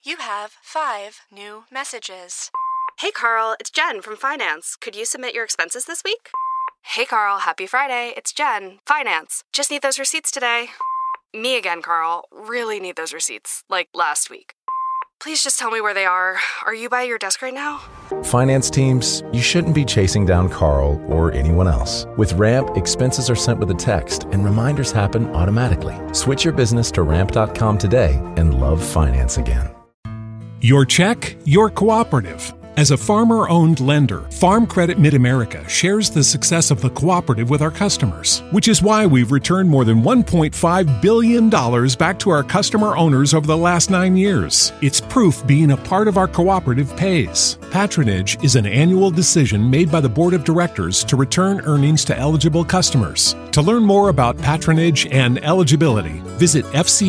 You have 5 new messages. Hey Carl, it's Jen from Finance. Could you submit your expenses this week? Hey Carl, happy Friday. It's Jen, Finance. Just need those receipts today. Me again, Carl. Really need those receipts, like last week. Please just tell me where they are. Are you by your desk right now? Finance teams, you shouldn't be chasing down Carl or anyone else. With Ramp, expenses are sent with a text and reminders happen automatically. Switch your business to ramp.com today and love finance again. Your check, your cooperative. As a farmer-owned lender, Farm Credit Mid-America shares the success of the cooperative with our customers, which is why we've returned more than $1.5 billion back to our customer owners over the last 9 years. It's proof being a part of our cooperative pays. Patronage is an annual decision made by the Board of Directors to return earnings to eligible customers. To learn more about patronage and eligibility, visit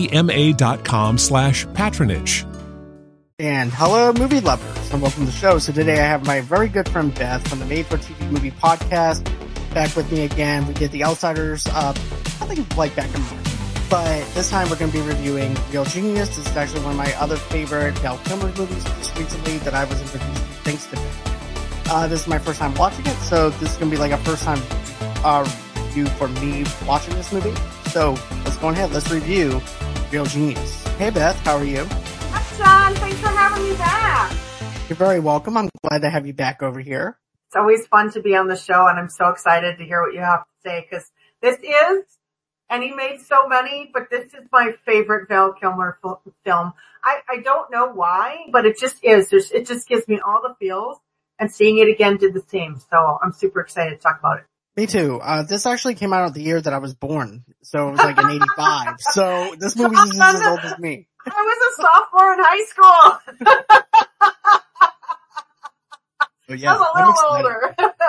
fcma.com/patronage. And hello, movie lovers, and welcome to the show. So today I have my very good friend Beth from the Made for TV Movie Podcast back with me again. We did The Outsiders, I think like back in March. But this time we're going to be reviewing Real Genius. This is actually one of my other favorite Val Kilmer movies just recently that I was introduced to thanks to Beth. This is my first time watching it, so this is going to be like a first time review for me watching this movie. So let's go ahead, let's review Real Genius. Hey Beth, how are you? John, thanks for having me back. You're very welcome. I'm glad to have you back over here. It's always fun to be on the show, and I'm so excited to hear what you have to say, because this is, and he made so many, but this is my favorite Val Kilmer film. I don't know why, but it just is. It just gives me all the feels, and seeing it again did the same. So I'm super excited to talk about it. Me too. This actually came out the year that I was born, so it was like in '85. So this movie is as old as me. I was a sophomore in high school. So yeah, I was a little older.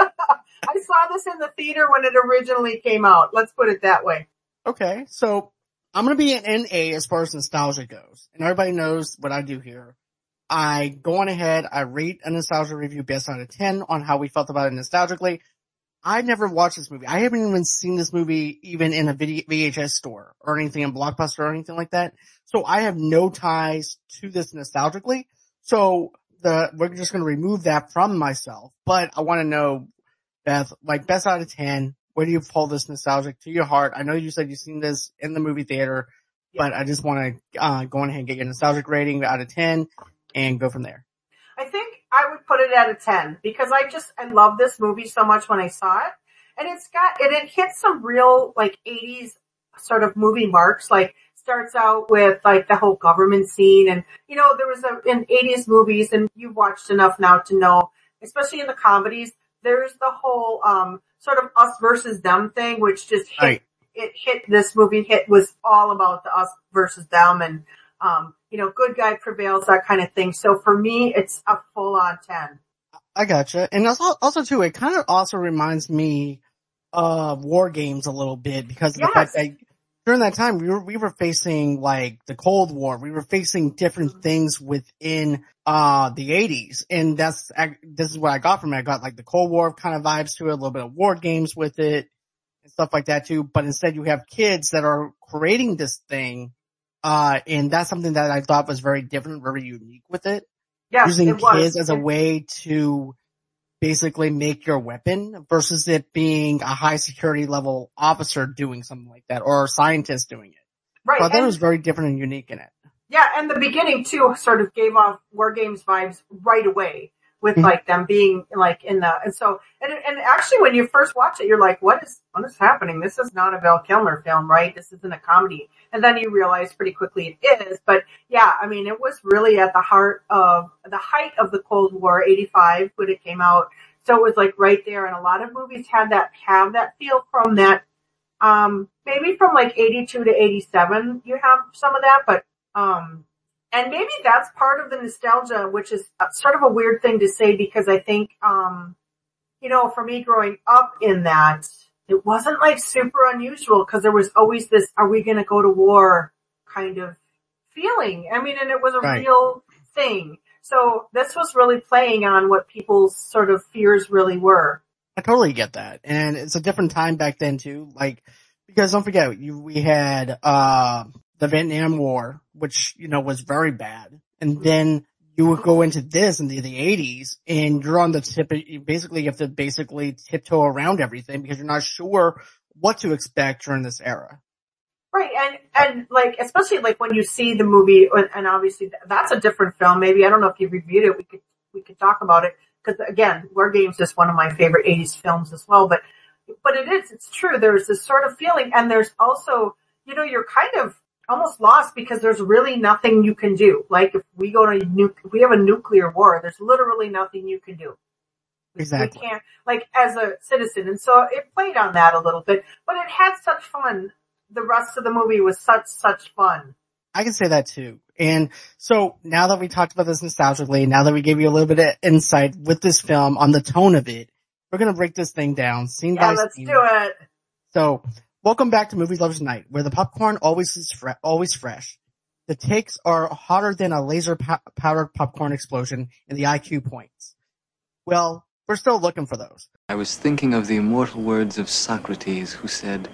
I saw this in the theater when it originally came out. Let's put it that way. Okay, so I'm going to be an NA as far as nostalgia goes. And everybody knows what I do here. I go on ahead, I rate a nostalgia review best out of 10 on how we felt about it nostalgically. I never watched this movie. I haven't even seen this movie even in a VHS store or anything in Blockbuster or anything like that. So I have no ties to this nostalgically. So we're just going to remove that from myself. But I want to know, Beth, like best out of 10, where do you pull this nostalgic to your heart? I know you said you've seen this in the movie theater, but I just want to go on ahead and get your nostalgic rating out of 10 and go from there. I think I would put it at a 10 because I love this movie so much when I saw it. And it hits some real like 80s sort of movie marks, like starts out with like the whole government scene. And, you know, there was in 80s movies, and you've watched enough now to know, especially in the comedies, there's the whole, sort of us versus them thing, which just this movie was all about the us versus them and, you know, good guy prevails, that kind of thing. So for me, it's a full on 10. I gotcha. And also too, it kind of also reminds me of War Games a little bit because of the fact that during that time we were facing like the Cold War. We were facing different things within, the 80s. And this is what I got from it. I got like the Cold War kind of vibes to it, a little bit of War Games with it and stuff like that too. But instead you have kids that are creating this thing. And that's something that I thought was very different, very unique with it. Yeah, using kids as a way to basically make your weapon versus it being a high security level officer doing something like that or a scientist doing it. Right. So I thought it was very different and unique in it. Yeah, and the beginning too sort of gave off War Games vibes right away with like them being like in the, and actually when you first watch it, you're like, what is happening? This is not a Val Kilmer film, right? This isn't a comedy. And then you realize pretty quickly it is. But yeah, I mean, it was really at the height of the Cold War, 85 when it came out. So it was like right there. And a lot of movies have that feel from that, maybe from like 82 to 87, you have some of that, but, and maybe that's part of the nostalgia, which is sort of a weird thing to say because I think, you know, for me growing up in that, it wasn't like super unusual because there was always this, are we going to go to war kind of feeling. I mean, and it was a real thing. So this was really playing on what people's sort of fears really were. I totally get that. And it's a different time back then too. Like, because don't forget, we had, the Vietnam War, which, you know, was very bad. And then you would go into this in the 80s and you're on the tip. Basically, you have to tiptoe around everything because you're not sure what to expect during this era. Right. And like, especially like when you see the movie, and obviously that's a different film. Maybe, I don't know if you've reviewed it. We could talk about it. Cause again, War Games is one of my favorite 80s films as well. But it's true. There's this sort of feeling. And there's also, you're kind of almost lost because there's really nothing you can do. Like if we if we have a nuclear war, there's literally nothing you can do. Exactly. We can't, like, as a citizen. And so it played on that a little bit, but it had such fun. The rest of the movie was such fun. I can say that too. And so now that we talked about this nostalgically, now that we gave you a little bit of insight with this film on the tone of it, we're going to break this thing down scene by scene. Let's do it. So, welcome back to Movie Lovers Night, where the popcorn always is always fresh. The takes are hotter than a laser powdered popcorn explosion in the IQ points. Well, we're still looking for those. I was thinking of the immortal words of Socrates, who said,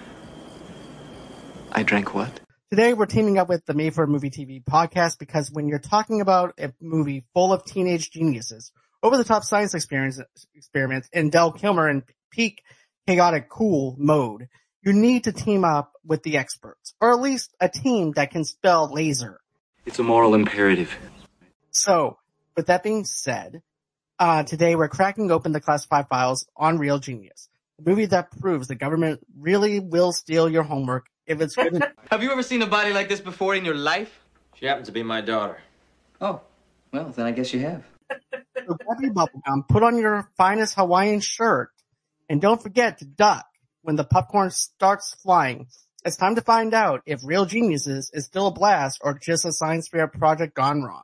I drank what? Today we're teaming up with the Made for Movie TV podcast because when you're talking about a movie full of teenage geniuses, over-the-top science experiments, and Val Kilmer in peak chaotic cool mode, you need to team up with the experts, or at least a team that can spell laser. It's a moral imperative. So, with that being said, today we're cracking open the classified files on Real Genius, a movie that proves the government really will steal your homework if it's good enough. Have you ever seen a body like this before in your life? She happens to be my daughter. Oh, well, then I guess you have. So grab your bubblegum, put on your finest Hawaiian shirt, and don't forget to duck when the popcorn starts flying. It's time to find out if Real Geniuses is still a blast or just a science fair project gone wrong.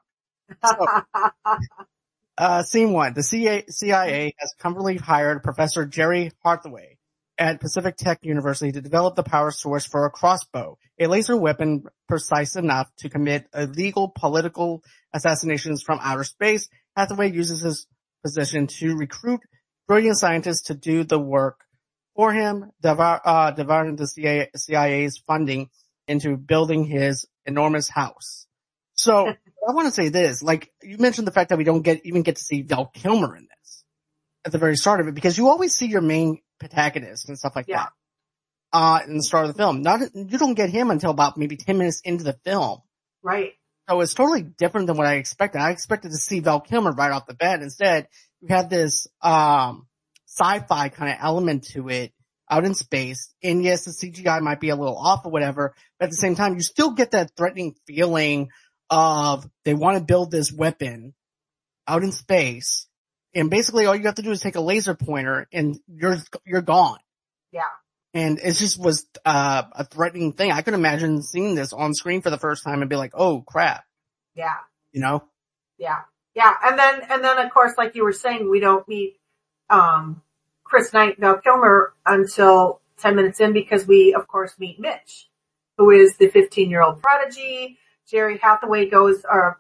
So, scene 1. The CIA has comfortably hired Professor Jerry Hathaway at Pacific Tech University to develop the power source for a crossbow, a laser weapon precise enough to commit illegal political assassinations from outer space. Hathaway uses his position to recruit brilliant scientists to do the work for him, diverting the CIA's funding into building his enormous house. So, I want to say this, like, you mentioned the fact that we don't even get to see Val Kilmer in this at the very start of it, because you always see your main protagonist and stuff like that in the start of the film. You don't get him until about maybe 10 minutes into the film. Right. So it's totally different than what I expected. I expected to see Val Kilmer right off the bat. Instead, you had this sci-fi kind of element to it out in space. And yes, the CGI might be a little off or whatever, but at the same time, you still get that threatening feeling of they want to build this weapon out in space. And basically all you have to do is take a laser pointer and you're gone. Yeah. And it just was a threatening thing. I could imagine seeing this on screen for the first time and be like, oh crap. Yeah. You know? Yeah. Yeah. And then of course, like you were saying, we don't meet Chris Knight, Val Kilmer until 10 minutes in because we of course meet Mitch, who is the 15-year-old prodigy. Jerry Hathaway goes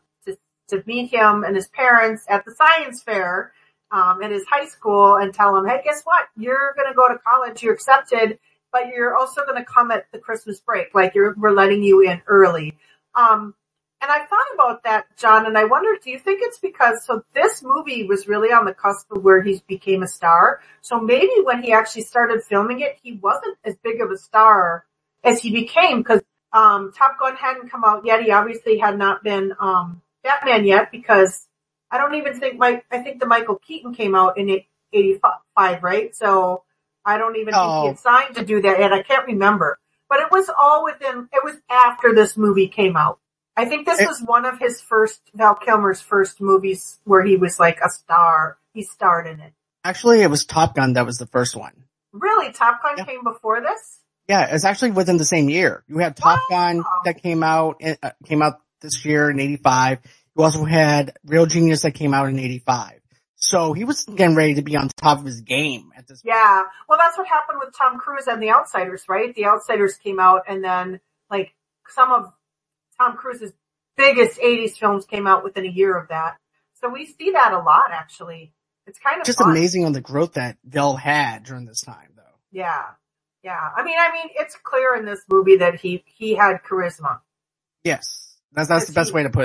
to meet him and his parents at the science fair at his high school and tell him, hey, guess what? You're going to go to college. You're accepted, but you're also going to come at the Christmas break. Like we're letting you in early. And I thought about that, John, and I wondered, do you think it's because, so this movie was really on the cusp of where he became a star. So maybe when he actually started filming it, he wasn't as big of a star as he became because Top Gun hadn't come out yet. He obviously had not been Batman yet because I don't even think I think the Michael Keaton came out in 85, right? So I don't even think he had signed to do that yet. I can't remember. But it was it was after this movie came out. I think this was one of his Val Kilmer's first movies where he was like a star. He starred in it. Actually, it was Top Gun that was the first one. Really? Top Gun came before this? Yeah, it's actually within the same year. You had Top Gun that came out this year in 85. You also had Real Genius that came out in 85. So he was getting ready to be on top of his game at this point. Yeah. Well, that's what happened with Tom Cruise and The Outsiders, right? The Outsiders came out and then like some of Tom Cruise's biggest 80s films came out within a year of that. So we see that a lot, actually. It's kind of just fun. Amazing on the growth that Val had during this time, though. Yeah. Yeah. I mean, it's clear in this movie that he had charisma. Yes. That's the best way to put it.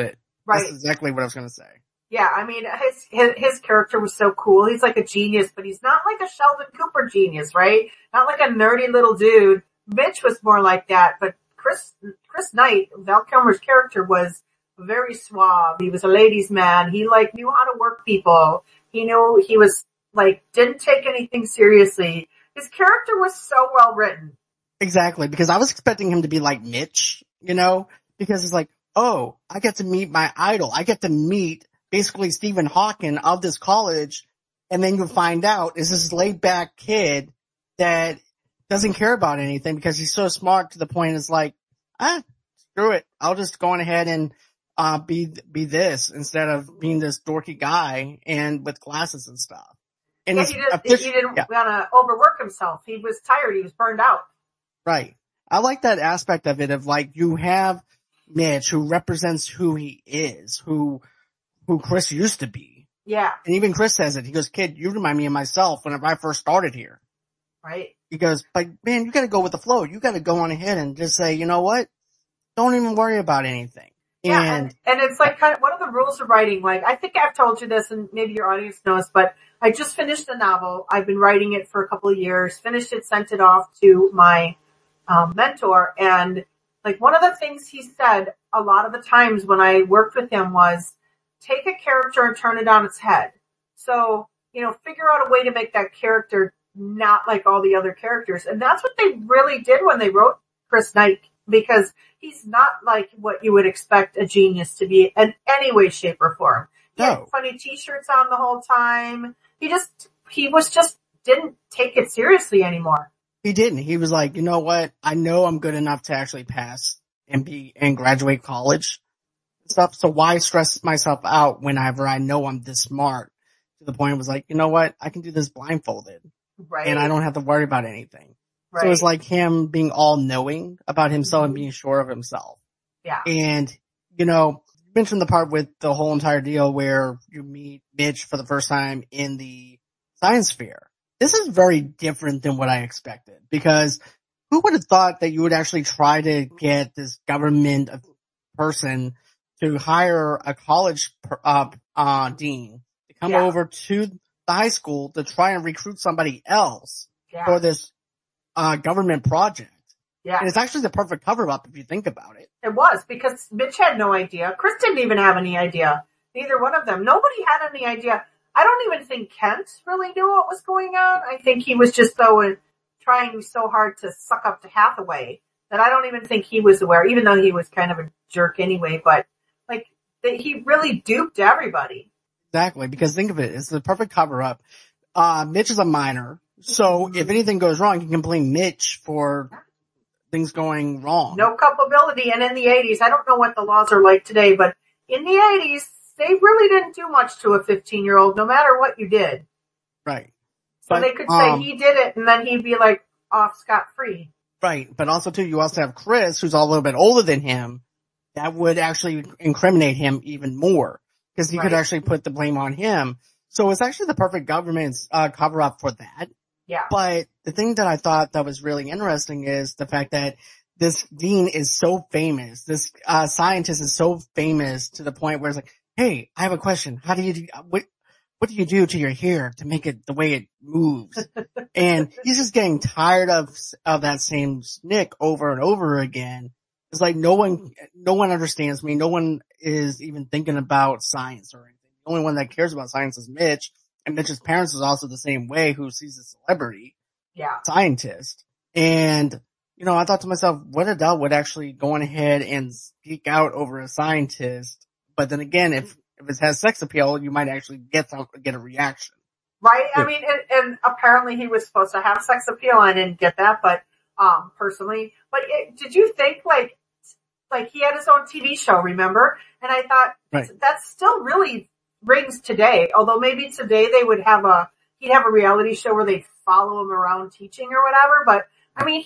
Right. That's exactly what I was going to say. Yeah, I mean, his character was so cool. He's like a genius, but he's not like a Sheldon Cooper genius, right? Not like a nerdy little dude. Mitch was more like that, but Chris Knight, Val Kilmer's character, was very suave. He was a ladies' man. He like knew how to work people. He knew he was like, didn't take anything seriously. His character was so well written. Exactly, because I was expecting him to be like Mitch, you know, because it's like, oh, I get to meet my idol. I get to meet basically Stephen Hawking of this college, and then you find out is this laid back kid that doesn't care about anything because he's so smart to the point it's like, screw it. I'll just go on ahead and be this instead of being this dorky guy and with glasses and stuff. And yeah, he didn't want to overwork himself. He was tired. He was burned out. Right. I like that aspect of it of like you have Mitch who represents who he is, who Chris used to be. Yeah. And even Chris says it. He goes, kid, you remind me of myself whenever I first started here. Right. He goes, but man, you gotta go with the flow. You gotta go on ahead and just say, you know what? Don't even worry about anything. Yeah. And it's like kind of one of the rules of writing. Like, I think I've told you this and maybe your audience knows, but I just finished a novel. I've been writing it for a couple of years, finished it, sent it off to my mentor. And like one of the things he said a lot of the times when I worked with him was take a character and turn it on its head. So, you know, figure out a way to make that character not like all the other characters. And that's what they really did when they wrote Chris Knight, because he's not like what you would expect a genius to be in any way, shape, or form. He had funny t-shirts on the whole time. He was just didn't take it seriously anymore. He didn't. He was like, you know what? I know I'm good enough to actually pass and graduate college and stuff. So why stress myself out whenever I know I'm this smart? To the point it was like, you know what? I can do this blindfolded. Right. And I don't have to worry about anything. Right. So it was like him being all knowing about himself and being sure of himself. Yeah. And, you know, you mentioned the part with the whole entire deal where you meet Mitch for the first time in the science fair. This is very different than what I expected, because who would have thought that you would actually try to get this government person to hire a college dean to come over to the high school to try and recruit somebody else for this government project. Yeah. And it's actually the perfect cover-up if you think about it. It was, because Mitch had no idea. Chris didn't even have any idea. Neither one of them. Nobody had any idea. I don't even think Kent really knew what was going on. I think he was just trying so hard to suck up to Hathaway that I don't even think he was aware, even though he was kind of a jerk anyway. But like, he really duped everybody. Exactly, because think of it, it's the perfect cover-up. Mitch is a minor, so if anything goes wrong, you can blame Mitch for things going wrong. No culpability. And in the 80s, I don't know what the laws are like today, but in the 80s, they really didn't do much to a 15-year-old, no matter what you did. Right. So they could say he did it, and then he'd be like off scot-free. Right. But also, too, you also have Chris, who's a little bit older than him. That would actually incriminate him even more, because he could actually put the blame on him. So it's actually the perfect government's cover-up for that. Yeah. But the thing that I thought that was really interesting is the fact that this dean is so famous. This scientist is so famous to the point where it's like, hey, I have a question. How do you do, what do you do to your hair to make it the way it moves? And he's just getting tired of that same snick over and over again. It's like no one understands me. No one is even thinking about science or anything. The only one that cares about science is Mitch. And Mitch's parents is also the same way, who sees a celebrity scientist. And, you know, I thought to myself, what adult would actually go on ahead and speak out over a scientist? But then again, if it has sex appeal, you might actually get a reaction. Right? I mean, and apparently he was supposed to have sex appeal. I didn't get that, but, personally. But did you think like he had his own TV show, remember? And I thought that still really rings today. Although maybe today they would have he'd have a reality show where they'd follow him around teaching or whatever. But I mean,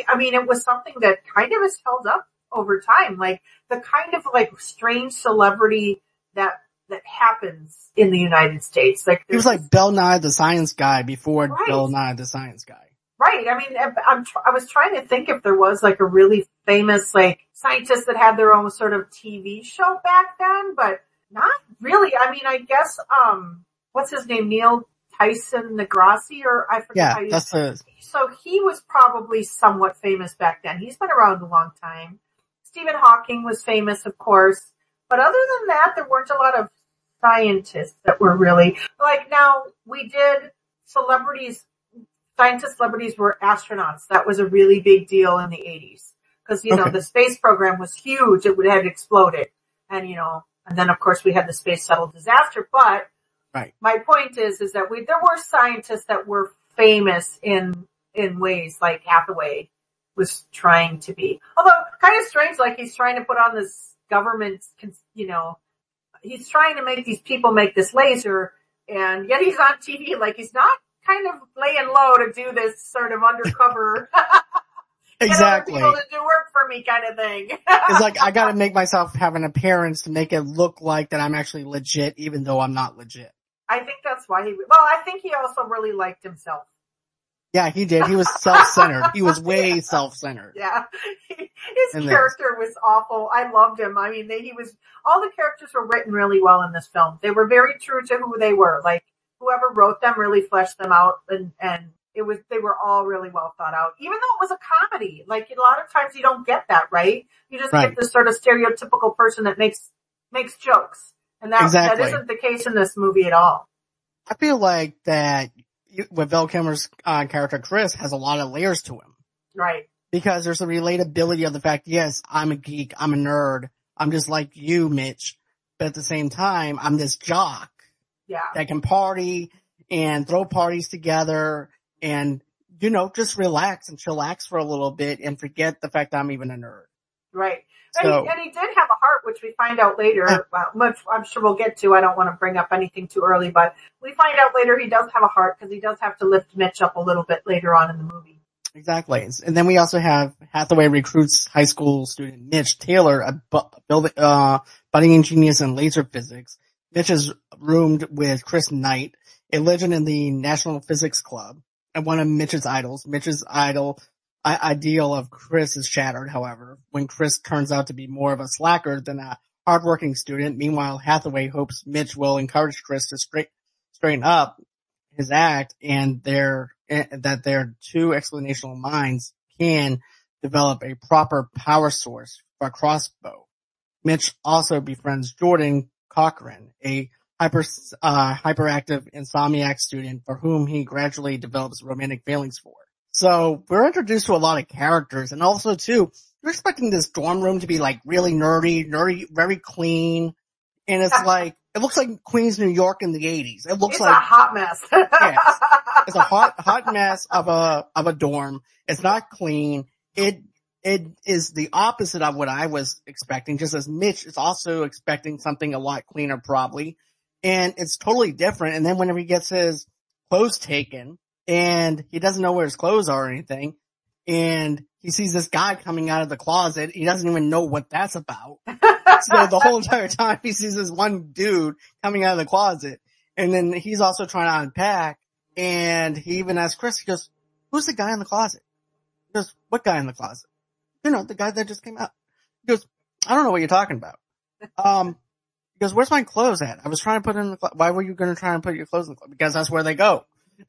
it was something that kind of has held up over time. Like the kind of like strange celebrity that happens in the United States. Like he was like Bill Nye the Science Guy before Bill Nye the Science Guy. Right. I mean, I was trying to think if there was like a really famous like scientist that had their own sort of TV show back then, but not really. I mean, I guess, what's his name? Neil Tyson Degrassi, or I forget how you say it. So he was probably somewhat famous back then. He's been around a long time. Stephen Hawking was famous, of course. But other than that, there weren't a lot of scientists that were really, like now we did celebrities. Scientist celebrities were astronauts. That was a really big deal in the 80s. Because, you know, the space program was huge. It had exploded. And, you know, and then of course we had the space shuttle disaster. But my point is that there were scientists that were famous in ways like Hathaway was trying to be. Although kind of strange, like he's trying to put on this government, you know, he's trying to make these people make this laser, and yet he's on TV like he's not kind of laying low to do this sort of undercover, exactly, get other people to do work for me kind of thing. It's like I got to make myself have an appearance to make it look like that I'm actually legit, even though I'm not legit. I think that's why I think he also really liked himself. Yeah, he did. He was self-centered. He was way self-centered. Yeah. His character was awful. I loved him. I mean, all the characters were written really well in this film. They were very true to who they were. Like, whoever wrote them really fleshed them out, and they were all really well thought out. Even though it was a comedy, like a lot of times you don't get that, right? You just get this sort of stereotypical person that makes jokes. And that isn't the case in this movie at all. I feel like that with Val Kilmer's character Chris has a lot of layers to him. Right. Because there's a relatability of the fact, yes, I'm a geek, I'm a nerd, I'm just like you, Mitch, but at the same time, I'm this jock. Yeah. That can party and throw parties together and, you know, just relax and chillax for a little bit and forget the fact that I'm even a nerd. Right. And he did have a heart, which we find out later, which I'm sure we'll get to. I don't want to bring up anything too early, but we find out later he does have a heart because he does have to lift Mitch up a little bit later on in the movie. Exactly. And then we also have Hathaway recruits high school student Mitch Taylor, a budding genius in laser physics. Mitch is roomed with Chris Knight, a legend in the National Physics Club, and one of Mitch's idols. Mitch's ideal of Chris is shattered, however, when Chris turns out to be more of a slacker than a hardworking student. Meanwhile, Hathaway hopes Mitch will encourage Chris to straighten up his act and that their two explanational minds can develop a proper power source for a crossbow. Mitch also befriends Jordan Cochran, a hyperactive insomniac student for whom he gradually develops romantic feelings for. So we're introduced to a lot of characters, and also too, you're expecting this dorm room to be like really nerdy, very clean, and it's like, it looks like Queens, New York in the 80s. It's like a hot mess. Yes. It's a hot mess of a dorm. It's not clean. It is the opposite of what I was expecting, just as Mitch is also expecting something a lot cleaner probably. And it's totally different. And then whenever he gets his clothes taken, and he doesn't know where his clothes are or anything, and he sees this guy coming out of the closet, he doesn't even know what that's about. So the whole entire time he sees this one dude coming out of the closet, and then he's also trying to unpack, and he even asks Chris, he goes, who's the guy in the closet? He goes, what guy in the closet? You know, the guy that just came out. He goes, I don't know what you're talking about. He goes, where's my clothes at? I was trying to put it in the closet. Why were you going to try and put your clothes in the closet? Because that's where they go.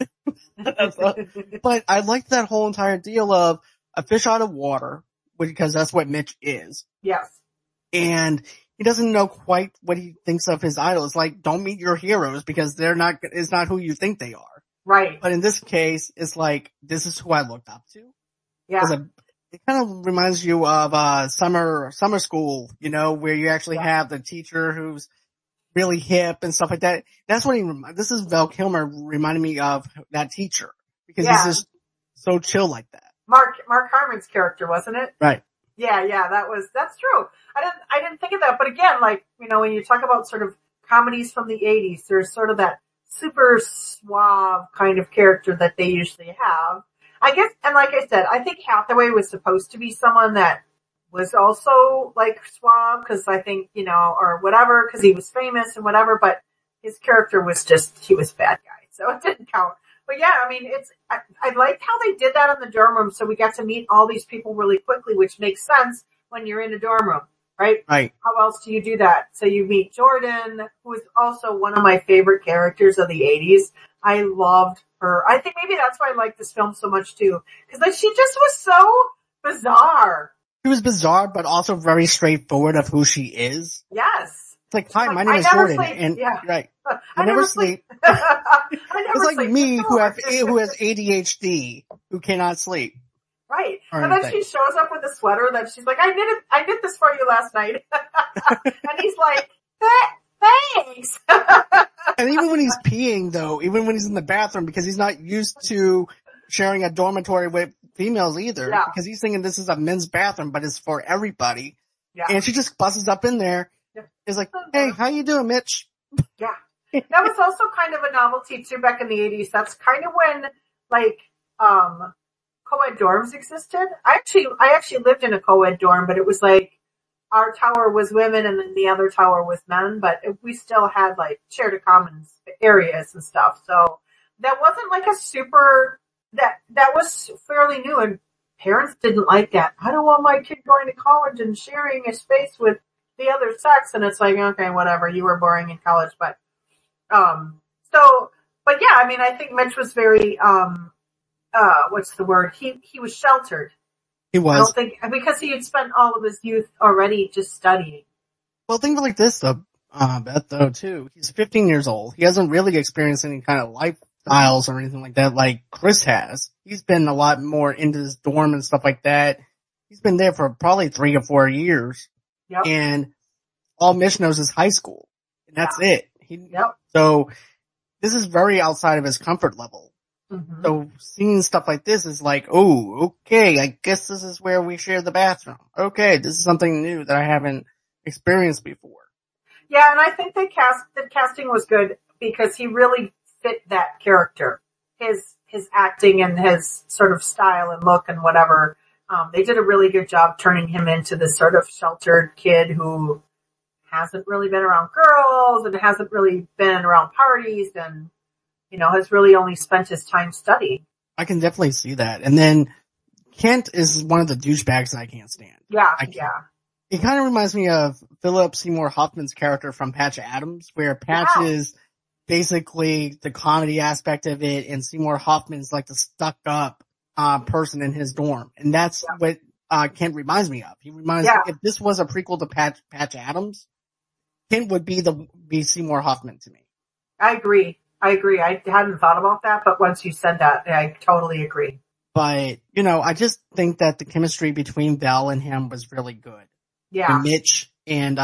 But I liked that whole entire deal of a fish out of water, because that's what Mitch is. Yes. And he doesn't know quite what he thinks of his idols. Like, don't meet your heroes because it's not who you think they are. Right. But in this case, it's like, this is who I looked up to. Yeah. It kind of reminds you of, summer school, you know, where you actually have the teacher who's really hip and stuff like that. That's what this is Val Kilmer reminding me of that teacher, because he's just so chill like that. Mark Harmon's character, wasn't it? Right. Yeah, that's true. I didn't think of that, but again, like, you know, when you talk about sort of comedies from the 80s, there's sort of that super suave kind of character that they usually have. I guess, and like I said, I think Hathaway was supposed to be someone that was also like suave, because I think, you know, or whatever, because he was famous and whatever, but his character was he was a bad guy, so it didn't count. But yeah, I mean, I liked how they did that in the dorm room, so we got to meet all these people really quickly, which makes sense when you're in a dorm room, right? Right. How else do you do that? So you meet Jordan, who is also one of my favorite characters of the 80s. I loved her. I think maybe that's why I like this film so much too, because like she just was so bizarre. She was bizarre, but also very straightforward of who she is. Yes. It's like, hi, Like, my name I is never Jordan, sleep. and Yeah. right, I I never sleep. I never It's like sleep. me who Sure. who has ADHD, who cannot sleep. Right. Or And then anything. she shows up with a sweater that she's like, I knit this for you last night. And he's like, thanks. And even when he's peeing, though, even when he's in the bathroom, because he's not used to sharing a dormitory with females either, Yeah. because he's thinking this is a men's bathroom, but it's for everybody. Yeah. And she just busts up in there. Yeah. Is like, hey, how you doing, Mitch? Yeah. That was also kind of a novelty too back in the 80s. That's kind of when like co-ed dorms existed. I actually lived in a co-ed dorm, but it was like our tower was women and then the other tower was men, but we still had like shared a common areas and stuff. So that wasn't like a super that was fairly new, and parents didn't like that. I don't want my kid going to college and sharing a space with the other sex. And it's like, okay, whatever, you were boring in college, but yeah, I mean, I think Mitch was very, what's the word? He was sheltered. He I was. don't think, because he had spent all of his youth already just studying. Well, think of it like this, though, Beth, though, too. He's 15 years old. He hasn't really experienced any kind of lifestyles or anything like that like Chris has. He's been a lot more into his dorm and stuff like that. He's been there for probably 3 or 4 years. Yep. And all Mitch knows is high school. And that's it. Yep. So this is very outside of his comfort level. Mm-hmm. So seeing stuff like this is like, oh, okay, I guess this is where we share the bathroom. Okay, this is something new that I haven't experienced before. Yeah, and I think the casting was good because he really fit that character. His acting and his sort of style and look and whatever. They did a really good job turning him into this sort of sheltered kid who hasn't really been around girls and hasn't really been around parties and, has really only spent his time studying. I can definitely see that. And then Kent is one of the douchebags that I can't stand. Yeah, yeah. It kind of reminds me of Philip Seymour Hoffman's character from Patch Adams, where Patch is basically the comedy aspect of it, and Seymour Hoffman's like the stuck-up person in his dorm. And that's what Kent reminds me of. He reminds me, if this was a prequel to Patch Adams, Kent would be Seymour Hoffman to me. I agree. I hadn't thought about that, but once you said that, I totally agree. But, I just think that the chemistry between Val and him was really good. Yeah. And Mitch and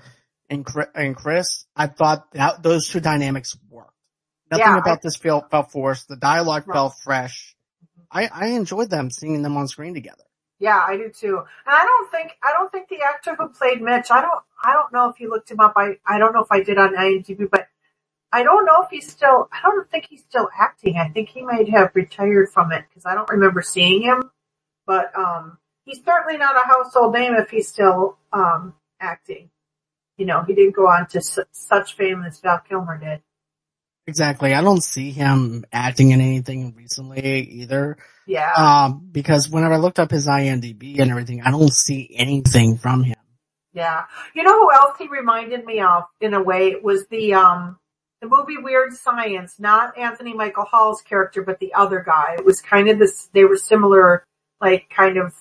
Chris, I thought that those two dynamics worked. Nothing about this felt forced. The dialogue felt fresh. I enjoyed seeing them on screen together. Yeah, I do too. And I don't think the actor who played Mitch, I don't know if you looked him up. I don't know if I did on IMDb, but I don't know if I don't think he's still acting. I think he might have retired from it because I don't remember seeing him, but, he's certainly not a household name if he's still, acting. He didn't go on to such fame as Val Kilmer did. Exactly. I don't see him acting in anything recently either. Yeah. Because whenever I looked up his IMDb and everything, I don't see anything from him. Yeah. You know who else he reminded me of in a way? It was the movie Weird Science, not Anthony Michael Hall's character, but the other guy. It was kind of they were similar, like kind of,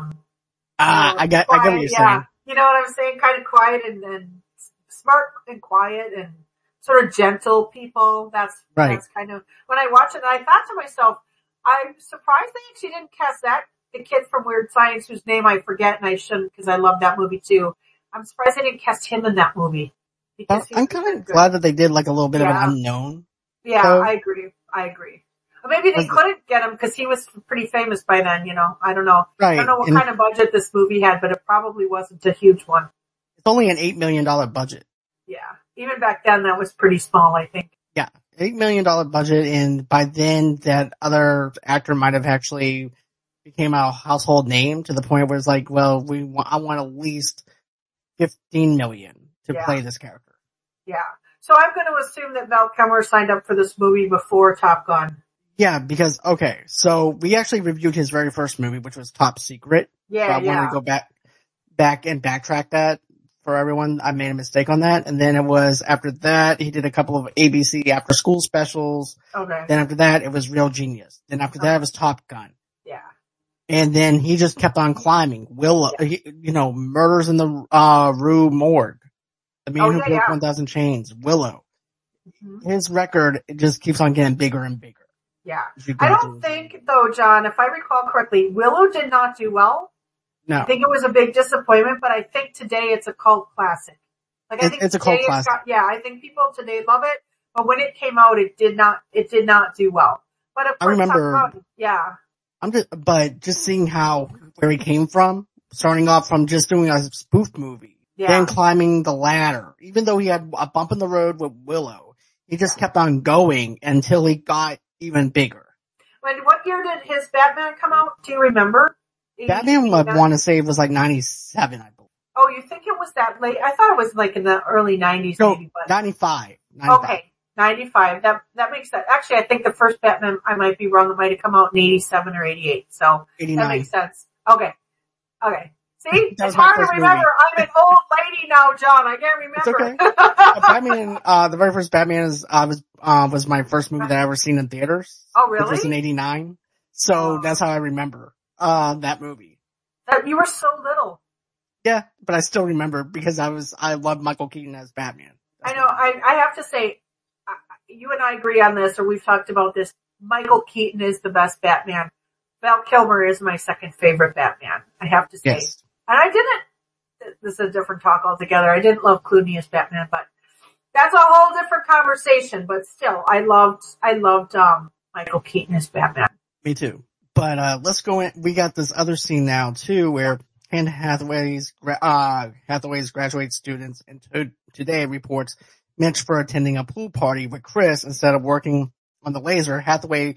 I get what you're saying. You know what I'm saying? Kind of quiet and smart and quiet and sort of gentle people. That's kind of, when I watched it, I thought to myself, I'm surprised they actually didn't cast the kid from Weird Science, whose name I forget, and I shouldn't because I love that movie too. I'm surprised they didn't cast him in that movie. I'm kind of glad that they did like a little bit of an unknown. Yeah, so. I agree. Or maybe they couldn't get him because he was pretty famous by then, I don't know. Right. I don't know what kind of budget this movie had, but it probably wasn't a huge one. It's only an $8 million budget. Yeah. Even back then, that was pretty small, I think. Yeah. $8 million budget, and by then, that other actor might have actually became a household name to the point where it's like, well, I want at least $15 million to play this character. Yeah. So I'm going to assume that Val Kilmer signed up for this movie before Top Gun. Yeah, because, okay, so we actually reviewed his very first movie, which was Top Secret. Yeah, So I wanted to go back and backtrack that for everyone. I made a mistake on that. And then it was after that, he did a couple of ABC after school specials. Okay. Then after that, it was Real Genius. Then after that, it was Top Gun. Yeah. And then he just kept on climbing. Willow, Murders in the Rue Morgue. The Man Who Broke 1,000 Chains. Willow. Mm-hmm. His record just keeps on getting bigger and bigger. Yeah. I don't think, though, John, if I recall correctly, Willow did not do well. No. I think it was a big disappointment, but I think today it's a cult classic. Like, I think it's a cult classic. I think people today love it, but when it came out, it did not do well. But of course, I remember, but just seeing where he came from, starting off from just doing a spoof movie, then climbing the ladder, even though he had a bump in the road with Willow, he just kept on going until he got even bigger. What year did his Batman come out? Do you remember? Batman, I want to say it was like 97, I believe. Oh, you think it was that late? I thought it was like in the early 90s. No, maybe, but 95. Okay, 95. That makes sense. Actually, I think the first Batman, I might be wrong, it might have come out in 87 or 88. So 89. That makes sense. Okay. See? It's hard to remember. Movie. I'm an old lady now, John. I can't remember. It's okay. Batman, the very first Batman was my first movie that I ever seen in theaters. Oh, really? Which was in 89. So that's how I remember, that movie. You were so little. Yeah, but I still remember because I loved Michael Keaton as Batman. I know. I have to say, you and I agree on this, or we've talked about this. Michael Keaton is the best Batman. Val Kilmer is my second favorite Batman. I have to say. Yes. And I didn't, this is a different talk altogether. I didn't love Clooney as Batman, but that's a whole different conversation. But still, I loved Michael Keaton as Batman. Me too. But, let's go in. We got this other scene now too, where Anne Hathaway's graduate students and today reports Mitch for attending a pool party with Chris instead of working on the laser. Hathaway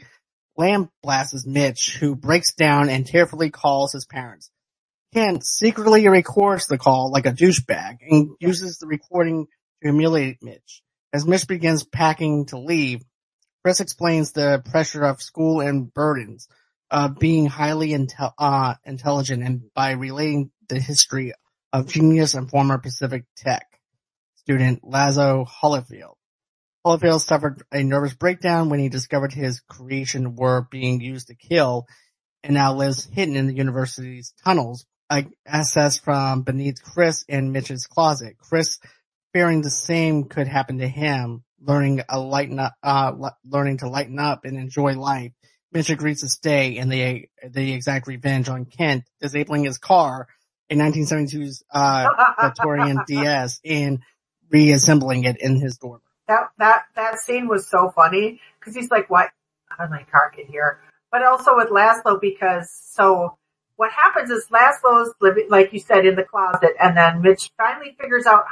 blasts Mitch, who breaks down and tearfully calls his parents. Ken secretly records the call like a douchebag and uses the recording to humiliate Mitch. As Mitch begins packing to leave, Chris explains the pressure of school and burdens of being highly intelligent, and by relating the history of genius and former Pacific Tech student Lazo Holyfield. Holyfield suffered a nervous breakdown when he discovered his creation were being used to kill, and now lives hidden in the university's tunnels, accessed from beneath Chris and Mitch's closet. Chris, fearing the same could happen to him, learning to lighten up and enjoy life. Mitch agrees to stay in the exact revenge on Kent, disabling his car, a 1972's Victorian DS, and reassembling it in his dorm. That scene was so funny because he's like, "What? How did my car get here?" But also with Laszlo, because what happens is Laszlo's living, like you said, in the closet, and then Mitch finally figures out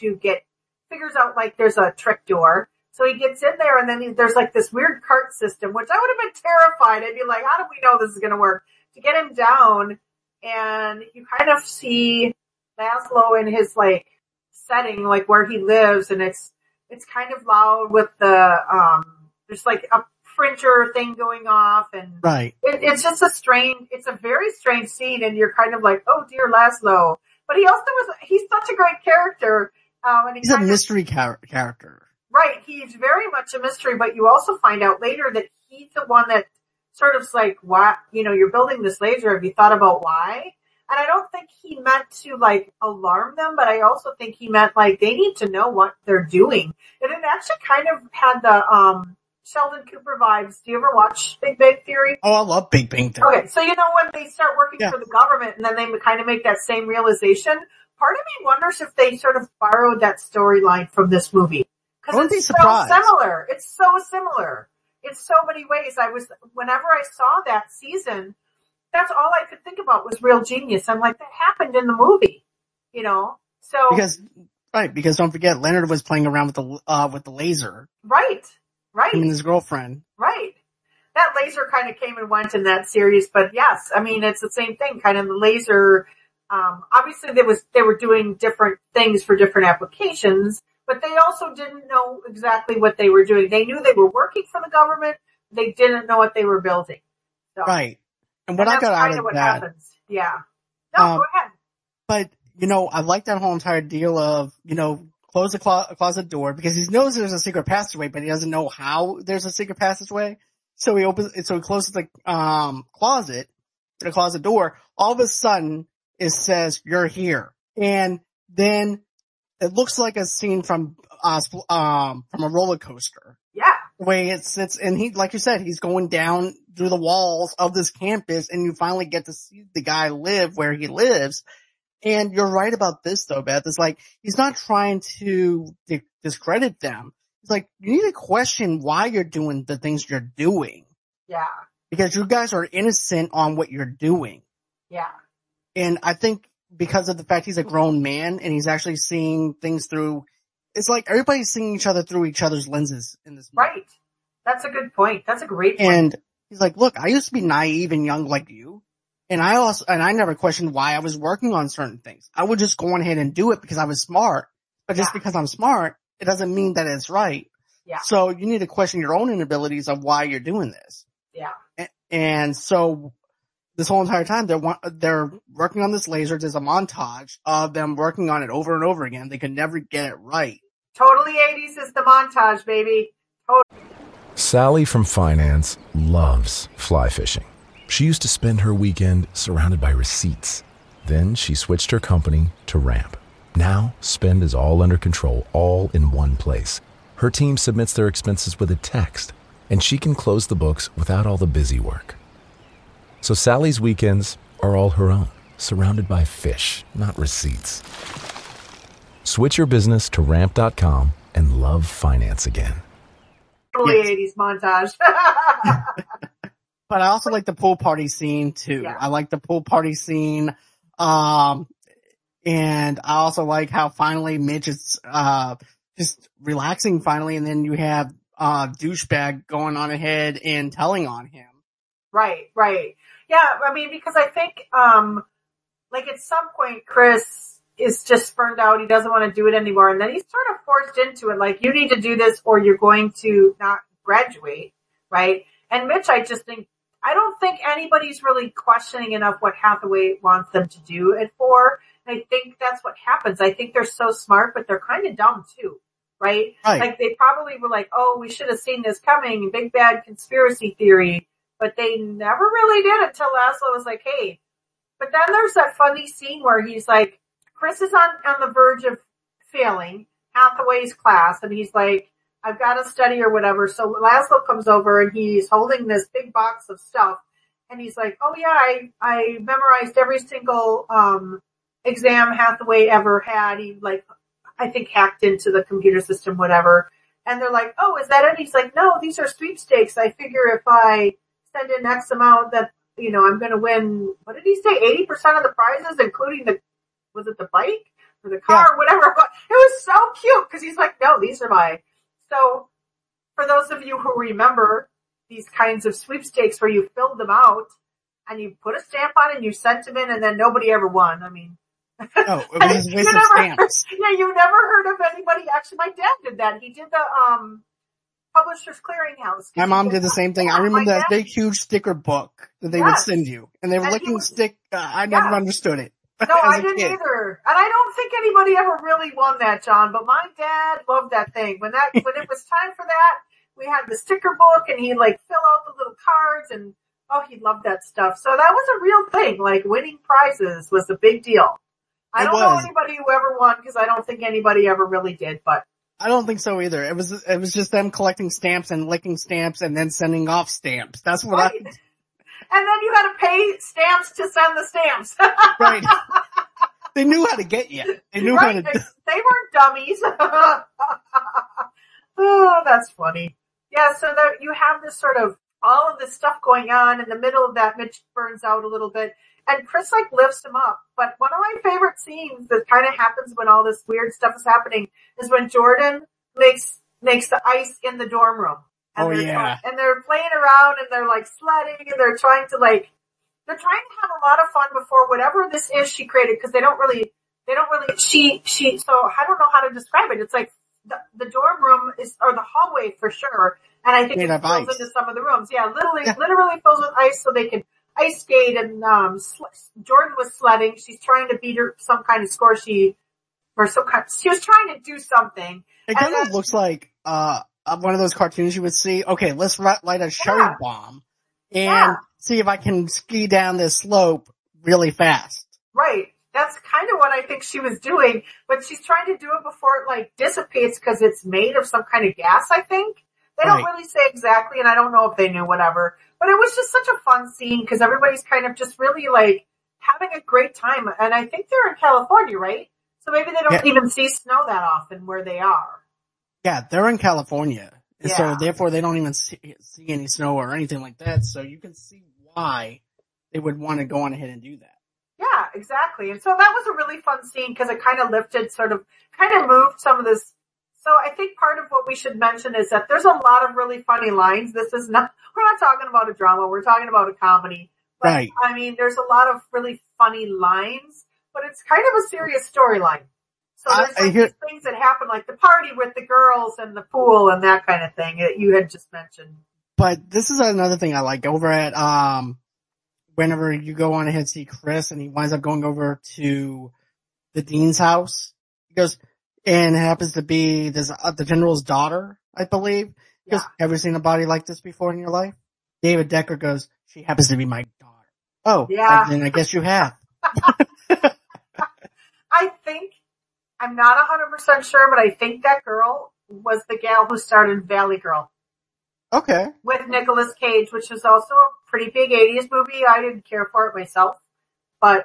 like there's a trick door. So he gets in there, and then there's like this weird cart system, which I would have been terrified. I'd be like, how do we know this is going to work? To get him down, and you kind of see Laszlo in his like setting, like where he lives, and it's kind of loud with the there's like a printer thing going off, and right. It's just it's a very strange scene, and you're kind of like, oh dear, Laszlo. But he's such a great character. And he's a mystery character. Right, he's very much a mystery, but you also find out later that he's the one that sort of like, why, you're building this laser, have you thought about why? And I don't think he meant to like alarm them, but I also think he meant like they need to know what they're doing. And it actually kind of had the Sheldon Cooper vibes. Do you ever watch Big Bang Theory? Oh, I love Big Bang Theory. Okay, so when they start working for the government and then they kind of make that same realization, part of me wonders if they sort of borrowed that storyline from this movie. Because it's so similar. It's so similar in so many ways. Whenever I saw that season, that's all I could think about was Real Genius. I'm like, that happened in the movie, so. Because don't forget, Leonard was playing around with the laser. Right. Him and his girlfriend. Right. That laser kind of came and went in that series, but yes, I mean, it's the same thing, kind of the laser, obviously they were doing different things for different applications, but they also didn't know exactly what they were doing. They knew they were working for the government. they didn't know what they were building. So, right. And what I got out of what that, happens. Yeah. No, go ahead. But, I like that whole entire deal of, close the closet door because he knows there's a secret passageway, but he doesn't know how there's a secret passageway. So he closes the closet door. All of a sudden it says, "You're here." And then it looks like a scene from a roller coaster. Yeah. The way it sits, and he, like you said, he's going down through the walls of this campus, and you finally get to see the guy live where he lives. And you're right about this, though, Beth. It's like, he's not trying to discredit them. It's like, you need to question why you're doing the things you're doing. Yeah. Because you guys are innocent on what you're doing. Yeah. And I think because of the fact he's a grown man and he's actually seeing things through, it's like everybody's seeing each other through each other's lenses in this movie. Right. That's a good point. That's a great point. And he's like, look, I used to be naive and young like you. And I never questioned why I was working on certain things. I would just go on ahead and do it because I was smart. But just because I'm smart, it doesn't mean that it's right. Yeah. So you need to question your own inabilities of why you're doing this. Yeah. And so this whole entire time they're working on this laser. There's a montage of them working on it over and over again. They could never get it right. Totally 80s is the montage, baby. Totally. Sally from finance loves fly fishing. She used to spend her weekend surrounded by receipts. Then she switched her company to Ramp. Now, spend is all under control, all in one place. Her team submits their expenses with a text, and she can close the books without all the busy work. So Sally's weekends are all her own, surrounded by fish, not receipts. Switch your business to Ramp.com and love finance again. Totally 80s montage. But I also like the pool party scene too. Yeah. I like the pool party scene. And I also like how finally Mitch is, just relaxing finally. And then you have, douchebag going on ahead and telling on him. Right. Yeah. I mean, because I think, like at some point, Chris is just burned out. He doesn't want to do it anymore. And then he's sort of forced into it. Like, you need to do this or you're going to not graduate. Right. And Mitch, I don't think anybody's really questioning enough what Hathaway wants them to do it for. And I think that's what happens. I think they're so smart, but they're kind of dumb too, right? Like they probably were like, oh, we should have seen this coming, big bad conspiracy theory, but they never really did until Laszlo was like, hey. But then there's that funny scene where he's like, Chris is on the verge of failing Hathaway's class, and he's like, I've got to study or whatever. So Laszlo comes over and he's holding this big box of stuff. And he's like, oh yeah, I memorized every single, exam Hathaway ever had. He I think hacked into the computer system, whatever. And they're like, oh, is that it? He's like, no, these are sweepstakes. I figure if I send in X amount that, I'm going to win, what did he say? 80% of the prizes, including was it the bike or the car or whatever? It was so cute because he's like, no, these are my. So for those of you who remember these kinds of sweepstakes where you filled them out and you put a stamp on it and you sent them in and then nobody ever won. I mean, no, it was just a waste of stamps. Yeah, you never heard of anybody. Actually, my dad did that. He did the Publishers Clearinghouse. My mom did the same thing. I remember that big, huge sticker book that they would send you, and they were licking stick. I never understood it. No, I didn't either. And I don't think anybody ever really won that, John, but my dad loved that thing. When it was time for that, we had the sticker book and he'd fill out the little cards and, he loved that stuff. So that was a real thing. Winning prizes was a big deal. I don't know anybody who ever won because I don't think anybody ever really did, but. I don't think so either. It was just them collecting stamps and licking stamps and then sending off stamps. That's what And then you had to pay stamps to send the stamps. Right. They knew how to get you. They knew how to. They weren't dummies. Oh, that's funny. Yeah, so you have this sort of, all of this stuff going on. In the middle of that, Mitch burns out a little bit. And Chris lifts him up. But one of my favorite scenes that kind of happens when all this weird stuff is happening is when Jordan makes the ice in the dorm room. And and they're playing around and they're sledding and they're trying to have a lot of fun before whatever this is she created, because they don't really, so I don't know how to describe it. It's the dorm room or the hallway for sure. And I think it fills into some of the rooms. Yeah, literally fills with ice so they can ice skate. And Jordan was sledding. She's trying to beat some kind of score. She was trying to do something. It kind of looks like one of those cartoons you would see. Okay, let's light a cherry bomb and see if I can ski down this slope really fast. Right. That's kind of what I think she was doing, but she's trying to do it before it like dissipates because it's made of some kind of gas, I think. They don't really say exactly, and I don't know if they knew whatever, but it was just such a fun scene because everybody's kind of just really like having a great time. And I think they're in California, right? So maybe they don't even see snow that often where they are. Yeah, they're in California. And so therefore they don't even see any snow or anything like that. So you can see why they would want to go on ahead and do that. Yeah, exactly. And so that was a really fun scene because it kind of moved some of this. So I think part of what we should mention is that there's a lot of really funny lines. We're not talking about a drama. We're talking about a comedy. But, right. I mean, there's a lot of really funny lines, but it's kind of a serious storyline. So there's these things that happen, like the party with the girls and the pool and that kind of thing that you had just mentioned. But this is another thing I like over at, whenever you go on ahead and see Chris and he winds up going over to the dean's house, he goes, and it happens to be the general's daughter, I believe. He goes, ever seen a body like this before in your life? David Decker goes, she happens to be my daughter. Oh, yeah. Then I guess you have. I think, I'm not 100% sure, but I think that girl was the gal who started Valley Girl. Okay. With Nicolas Cage, which is also a pretty big 80s movie. I didn't care for it myself. But,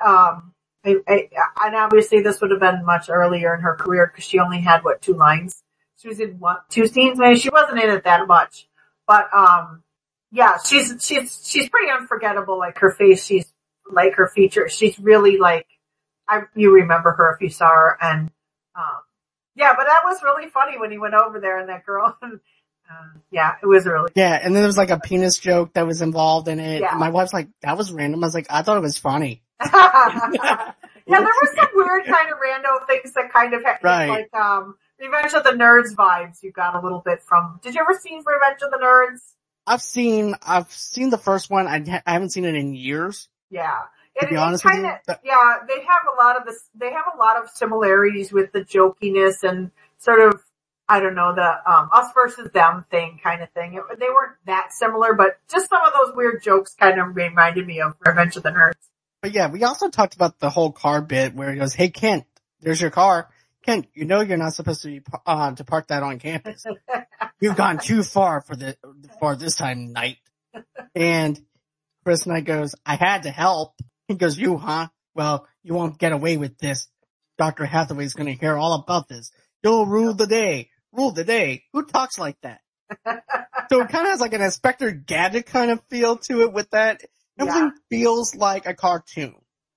and obviously this would have been much earlier in her career because she only had, 2 lines? She was in, 2 scenes? Maybe she wasn't in it that much. But, yeah, she's pretty unforgettable. Like her face, she's like her features. She's really like, you remember her if you saw her. And, yeah, but that was really funny when he went over there and that girl, yeah, it was really. Yeah, and then there was like a penis joke that was involved in it. Yeah. My wife's like, that was random. I was like, I thought it was funny. Yeah, there were some weird kind of rando things that kind of had, like, Revenge of the Nerds vibes you got a little bit from. Did you ever see Revenge of the Nerds? I've seen the first one. I haven't seen it in years. Yeah. To be honest with you. Yeah, they have a lot of similarities with the jokiness and sort of, I don't know, the us versus them thing kind of thing. They weren't that similar, but just some of those weird jokes kind of reminded me of Revenge of the Nerds. But yeah, we also talked about the whole car bit where he goes, "Hey Kent, there's your car. Kent, you know you're not supposed to be to park that on campus. You've gone too far for this time, Knight." And Chris Knight goes, "I had to help." He goes, "You, huh? Well, you won't get away with this. Dr. Hathaway's going to hear all about this. You'll rule the day. Rule the day. Who talks like that?" So it kind of has like an Inspector Gadget kind of feel to it with that. Everything feels like a cartoon.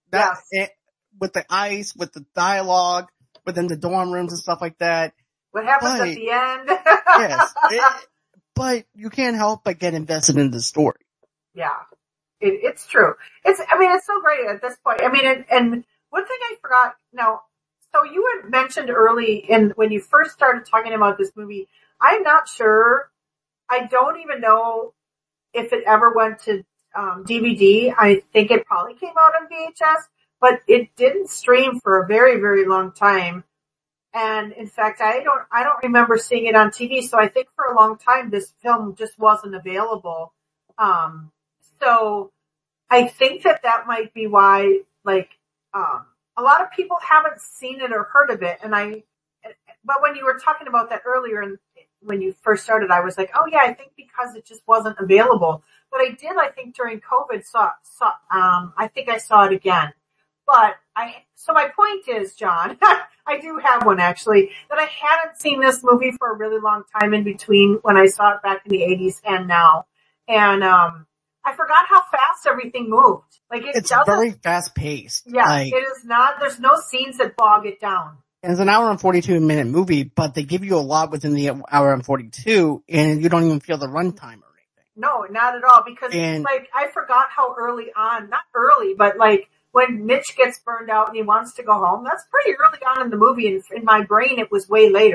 With the ice, with the dialogue, within the dorm rooms and stuff like that. What happens at the end? Yes. But you can't help but get invested in the story. Yeah. It's true. It's so great at this point. I mean, and one thing I forgot now, so you had mentioned early when you first started talking about this movie, I'm not sure. I don't even know if it ever went to DVD. I think it probably came out on VHS, but it didn't stream for a very, very long time. And in fact, I don't remember seeing it on TV. So I think for a long time, this film just wasn't available. So I think that might be why, like, a lot of people haven't seen it or heard of it. But when you were talking about that earlier and when you first started, I was like, oh yeah, I think because it just wasn't available. But I think during COVID I think I saw it again. But so my point is, John, I do have one actually, that I hadn't seen this movie for a really long time in between when I saw it back in the 80s and now. And, I forgot how fast everything moved. Like it's very fast paced. Yeah, it is not, there's no scenes that bog it down. And it's an hour and 42-minute movie, but they give you a lot within the hour and 42 and you don't even feel the runtime or anything. No, not at all, because I forgot how early on, not early, but like when Mitch gets burned out and he wants to go home, that's pretty early on in the movie, and in my brain it was way later.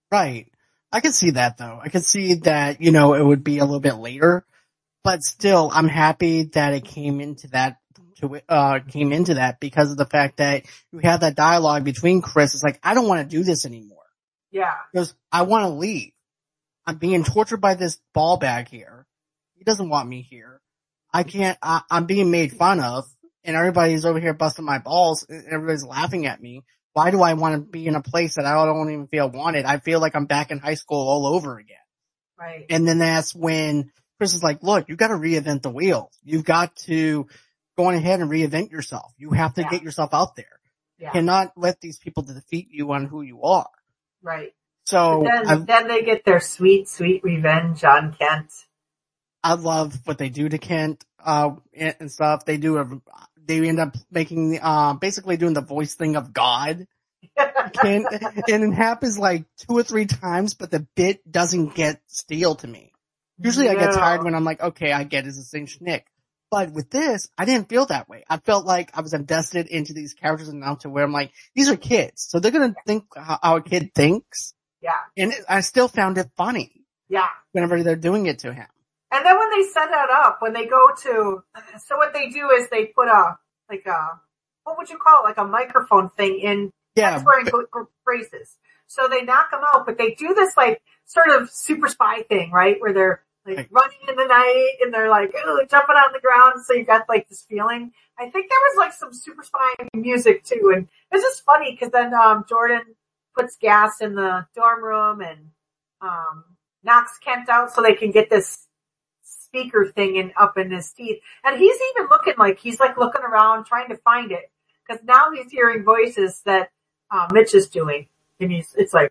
Right. I can see that though. I can see that, you know, it would be a little bit later, but still I'm happy that it came into that because of the fact that you have that dialogue between Chris. It's like, I don't want to do this anymore. Yeah. Because I want to leave. I'm being tortured by this ball bag here. He doesn't want me here. I'm being made fun of and everybody's over here busting my balls and everybody's laughing at me. Why do I want to be in a place that I don't even feel wanted? I feel like I'm back in high school all over again. Right. And then that's when Chris is like, look, you got to reinvent the wheel. You've got to go on ahead and reinvent yourself. You have to get yourself out there. Yeah. You cannot let these people defeat you on who you are. Right. So then they get their sweet, sweet revenge on Kent. I love what they do to Kent, and stuff. They end up making, basically doing the voice thing of God. And it happens like 2 or 3 times, but the bit doesn't get stale to me. Usually I get tired when I'm like, okay, I get it's the same schnick. But with this, I didn't feel that way. I felt like I was invested into these characters enough to where I'm like, these are kids. So they're going to think how a kid thinks. Yeah. And I still found it funny. Yeah. Whenever they're doing it to him. And then when they set that up, when they go to, so what they do is they put what would you call it? Like a microphone thing in, that's where it braces. So they knock them out, but they do this like sort of super spy thing, right? Where they're like running in the night and they're like, jumping on the ground. So you got like this feeling. I think there was like some super spy music too. And it's just funny because then, Jordan puts gas in the dorm room and, knocks Kent out so they can get this speaker thing up in his teeth. And he's even looking around trying to find it. Cause now he's hearing voices that, Mitch is doing. And it's like,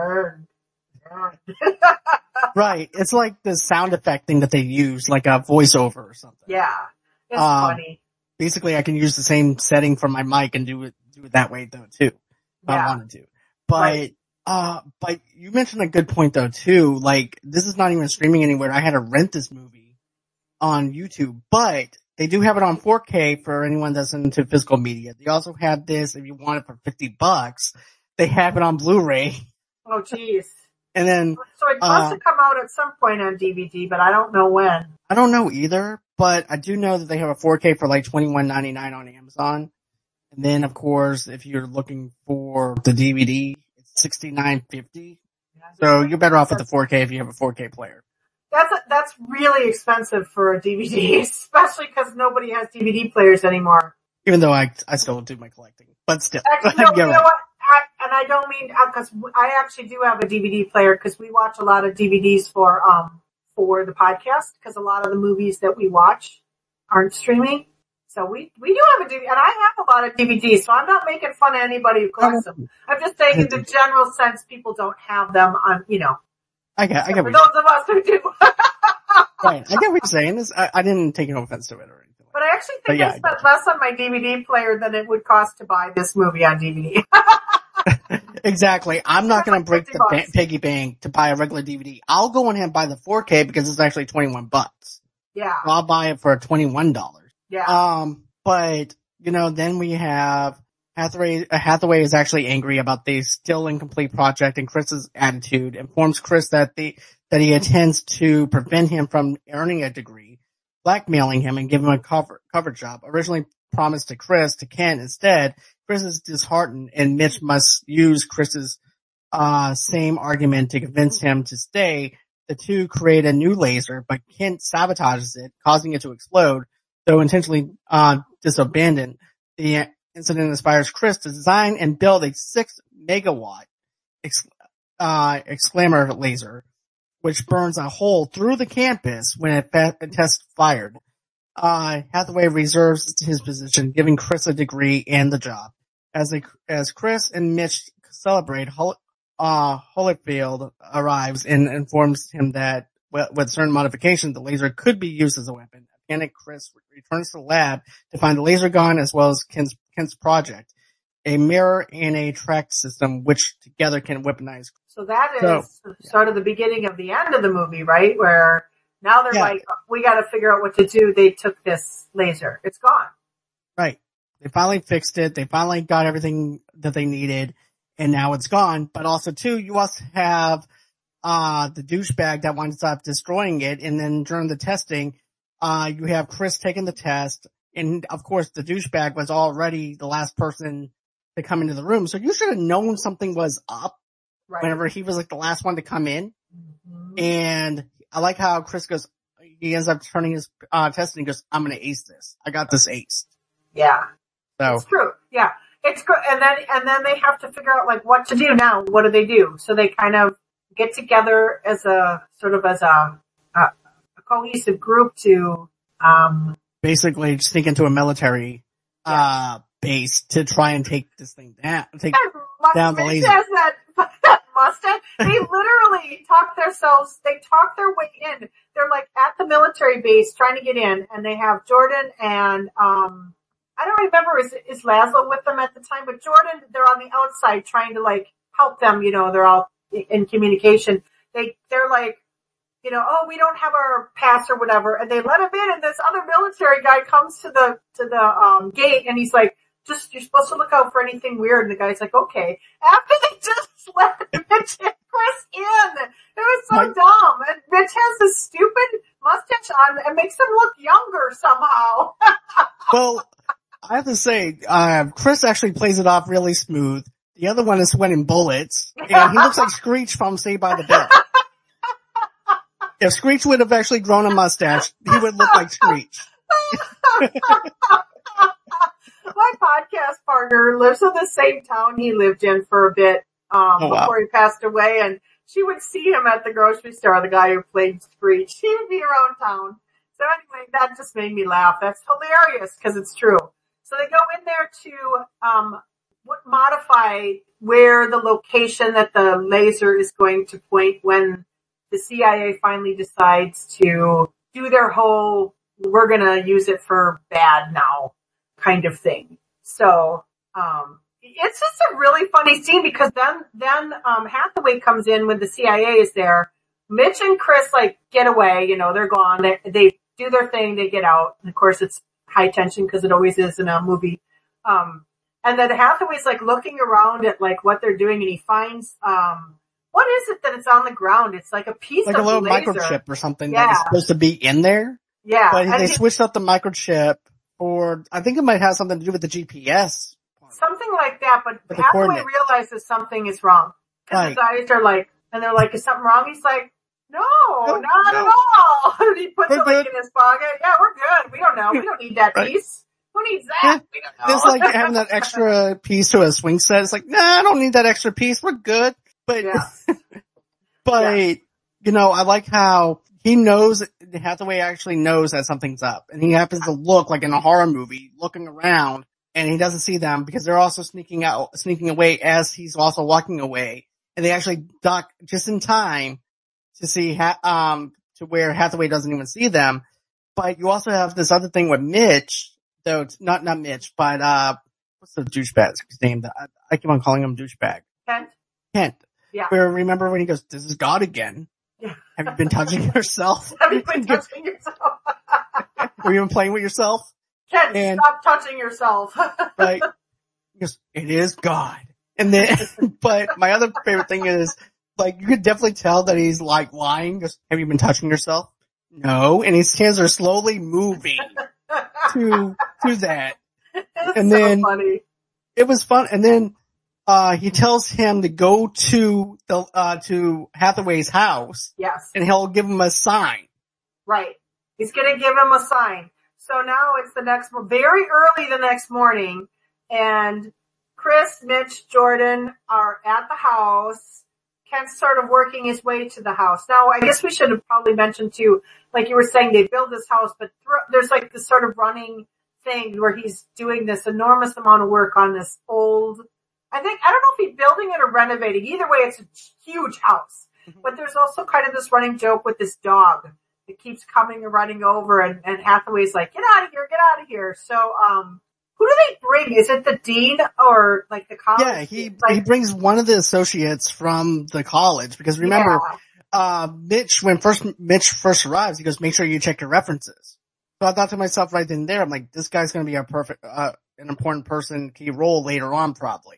right. It's like the sound effect thing that they use, like a voiceover or something. Yeah. It's funny. Basically I can use the same setting for my mic and do it that way though too. If I wanted to. But, but you mentioned a good point though too. Like, this is not even streaming anywhere. I had to rent this movie on YouTube, but they do have it on 4K for anyone that's into physical media. They also have this, if you want it for $50, they have it on Blu-ray. Oh jeez. And then, so it must have come out at some point on DVD, but I don't know when. I don't know either, but I do know that they have a 4K for like $21.99 on Amazon. And then of course, if you're looking for the DVD, it's $69.50. So you're better off with the 4K if you have a 4K player. That's really expensive for a DVD, especially because nobody has DVD players anymore. Even though I still do my collecting, but still. Actually, no, you know what? I don't mean, cause I actually do have a DVD player because we watch a lot of DVDs for the podcast because a lot of the movies that we watch aren't streaming. So we do have a DVD, and I have a lot of DVDs, so I'm not making fun of anybody who collects them. I'm just saying in the general sense people don't have them on, I get for those of us who do. Right. I get what you're saying. I didn't take no offense to it or anything. But I actually think I spent less on my DVD player than it would cost to buy this movie on DVD. Exactly. I'm not going to break the piggy bank to buy a regular DVD. I'll go in and buy the 4K because it's actually $21. Yeah. So I'll buy it for $21. Yeah. But, then we have Hathaway is actually angry about the still incomplete project, and Chris's attitude informs Chris that he intends to prevent him from earning a degree, blackmailing him and give him a cover job. Originally promised to Kent instead. Chris is disheartened, and Mitch must use Chris's same argument to convince him to stay. The two create a new laser, but Kent sabotages it, causing it to explode, though intentionally disobedient. The incident inspires Chris to design and build a 6 megawatt exclaimer laser, which burns a hole through the campus when a test fired. Hathaway reserves his position, giving Chris a degree and the job. As Chris and Mitch celebrate, Holyfield arrives and informs him that with certain modifications, the laser could be used as a weapon. Panic Chris returns to the lab to find the laser gun as well as Kent's project, a mirror and a track system which together can weaponize. So that is sort of the beginning of the end of the movie, right? Where now they're like, we got to figure out what to do. They took this laser. It's gone. Right. They finally fixed it. They finally got everything that they needed. and now it's gone. But also too, you also have, the douchebag that winds up destroying it. And then during the testing, you have Chris taking the test. And of course, the douchebag was already the last person to come into the room. So you should have known something was up whenever he was like the last one to come in. Mm-hmm. And I like how Chris goes, he ends up turning his test and he goes, I'm going to ace this. I got this aced. Yeah. So it's true. Yeah. It's good. And then they have to figure out like what to do now. What do they do? So they kind of get together as a sort of as a cohesive group to, basically sneak into a military, base to try and take this thing down, down the laser. Says that mustache. They literally talk their way in. They're like at the military base trying to get in, and they have Jordan and, I don't remember, is Laszlo with them at the time, but Jordan, they're on the outside trying to like help them, they're all in communication. They're like, oh, we don't have our pass or whatever, and they let him in, and this other military guy comes to the gate, and he's like, you're supposed to look out for anything weird, and the guy's like, okay. After they just let Mitch and Chris in, it was so dumb, and Mitch has this stupid mustache on, and makes him look younger somehow. Well, I have to say, Chris actually plays it off really smooth. The other one is sweating bullets, and he looks like Screech from Saved by the Bell. If Screech would have actually grown a mustache, he would look like Screech. My podcast partner lives in the same town he lived in for a bit, before he passed away, and she would see him at the grocery store, the guy who played Screech. He would be around town. So anyway, that just made me laugh. That's hilarious because it's true. So they go in there to, modify where the location that the laser is going to point when the CIA finally decides to do their whole, we're going to use it for bad now kind of thing. So, it's just a really funny scene because then Hathaway comes in when the CIA is there. Mitch and Chris like get away, they're gone. They do their thing, they get out. And of course it's high tension because it always is in a movie. And then Hathaway's like looking around at like what they're doing, and he finds, what is it that it's on the ground? It's like a piece of like a little laser. Microchip or something that is supposed to be in there. Yeah. But they switched up the microchip for, I think it might have something to do with the GPS. Something like that, but Hathaway realizes something is wrong. Because his eyes are like, and they're like, is something wrong? He's like, no, not at all. And he puts it like in his pocket. Yeah, we're good. We don't know. We don't need that piece. Who needs that? We don't know. It's like having that extra piece to a swing set. It's like, nah, I don't need that extra piece. We're good. But, I like how he knows, Hathaway actually knows that something's up. And he happens to look like in a horror movie, looking around, and he doesn't see them because they're also sneaking away as he's also walking away. And they actually duck just in time to see, to where Hathaway doesn't even see them. But you also have this other thing with Mitch, though it's not Mitch, but, what's the douchebag's name? I keep on calling him douchebag. Kent. Yeah. Where remember when he goes, this is God again. Yeah. Have you been touching yourself? Have you been touching yourself? Were you even playing with yourself? Kent, stop touching yourself. Right. He goes, it is God. And then, but my other favorite thing is, like, you could definitely tell that he's like lying. He goes, have you been touching yourself? No. And his hands are slowly moving to that. And then, funny. It was fun. And then, he tells him to go to to Hathaway's house. Yes. And he'll give him a sign. Right. He's gonna give him a sign. So now it's very early the next morning, and Chris, Mitch, Jordan are at the house. Kent's sort of working his way to the house. Now, I guess we should have probably mentioned too, like you were saying, they build this house, but there's like this sort of running thing where he's doing this enormous amount of work on this old, I don't know if he's building it or renovating. Either way, it's a huge house. Mm-hmm. But there's also kind of this running joke with this dog that keeps coming and running over, and Hathaway's like, get out of here. So, who do they bring? Is it the dean or like the college? Yeah, he brings one of the associates from the college because remember, Mitch, when Mitch first arrives, he goes, make sure you check your references. So I thought to myself right then and there, I'm like, this guy's going to be an important person, key role later on probably.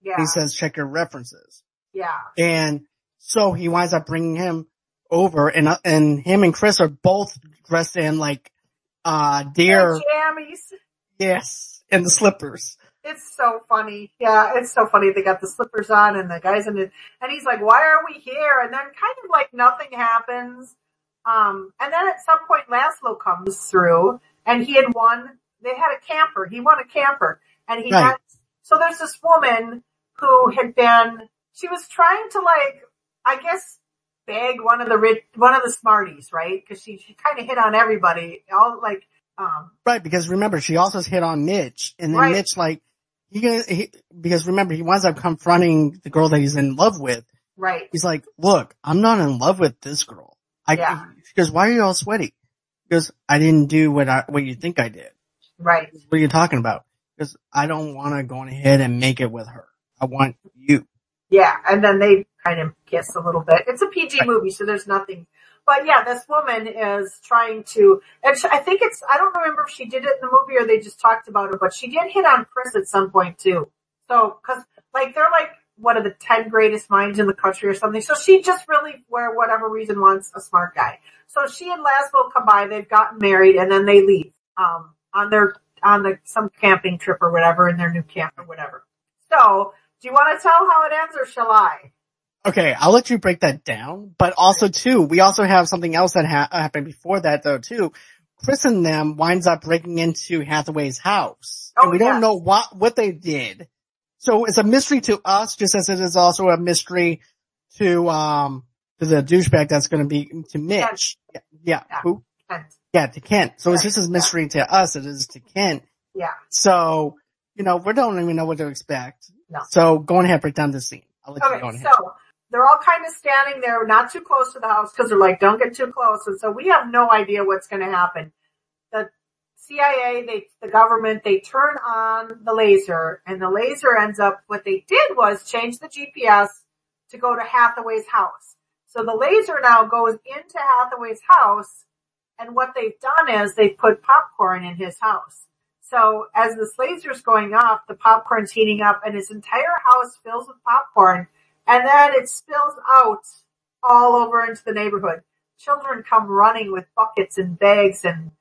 Yeah. He says, check your references. Yeah. And so he winds up bringing him over, and him and Chris are both dressed in like, deer. Jammies. Yes. And the slippers. It's so funny. Yeah, it's so funny. They got the slippers on and the guy's in it, and he's like, why are we here? And then kind of like nothing happens. And then at some point Laszlo comes through and they had a camper. He won a camper and so there's this woman who she was trying to like, I guess, beg one of the smarties, right? Cause she kind of hit on everybody, all like, right. Because remember, she also hit on Mitch, and then right. Mitch like, because remember, he winds up confronting the girl that he's in love with. Right. He's like, look, I'm not in love with this girl. She goes, why are you all sweaty? He goes, I didn't do what you think I did. Right. What are you talking about? Because I don't want to go on ahead and make it with her. I want you. Yeah. And then they kind of kiss a little bit. It's a PG movie, so there's nothing. But yeah, this woman is trying to, and I don't remember if she did it in the movie or they just talked about it, but she did hit on Chris at some point too. So, cause like, they're like one of the 10 greatest minds in the country or something. So she just really, for whatever reason, wants a smart guy. So she and Laszlo come by, they've gotten married, and then they leave, on some camping trip or whatever in their new camp or whatever. So, do you want to tell how it ends or shall I? Okay, I'll let you break that down, but also too, we also have something else that happened before that though too. Chris and them winds up breaking into Hathaway's house. And we don't know what they did. So it's a mystery to us, just as it is also a mystery to the douchebag that's gonna be to Mitch. Kent. Yeah. Who? Kent. Yeah, to Kent. So it's just as mystery to us as it is to Kent. Yeah. So, we don't even know what to expect. No. So go ahead, break down the scene. I'll let you go on ahead. So they're all kind of standing there, not too close to the house, because they're like, don't get too close. And so we have no idea what's going to happen. The CIA, the government, they turn on the laser, and the laser ends up, what they did was change the GPS to go to Hathaway's house. So the laser now goes into Hathaway's house, and what they've done is they've put popcorn in his house. So as this laser's going off, the popcorn's heating up, and his entire house fills with popcorn. And then it spills out all over into the neighborhood. Children come running with buckets and bags and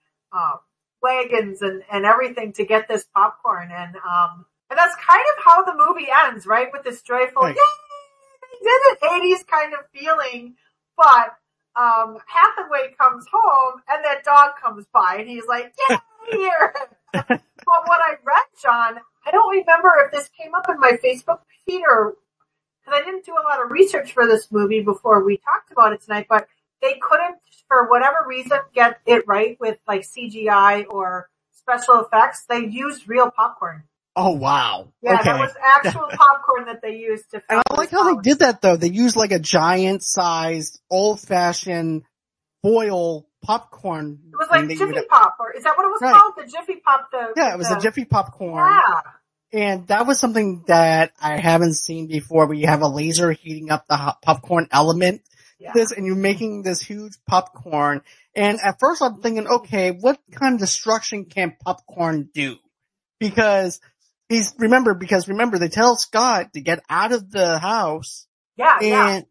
wagons and everything to get this popcorn. And that's kind of how the movie ends, right? With this joyful, yay, they did it, 80s kind of feeling. But Hathaway comes home and that dog comes by and he's like, get out of here. But what I read, John, I don't remember if this came up in my Facebook feed or, because I didn't do a lot of research for this movie before we talked about it tonight, but they couldn't, for whatever reason, get it right with like CGI or special effects. They used real popcorn. Oh, wow. Yeah, okay. that was actual popcorn that they used to film. And I like how they did that, though. They used like a giant-sized, old-fashioned foil popcorn. It was like Jiffy Pop, or is that what it was called? The Jiffy Pop? Yeah, it was a Jiffy Popcorn. Yeah. And that was something that I haven't seen before, where you have a laser heating up the popcorn element. Yeah. And you're making this huge popcorn. And at first I'm thinking, okay, what kind of destruction can popcorn do? Because remember, they tell Scott to get out of the house. Yeah.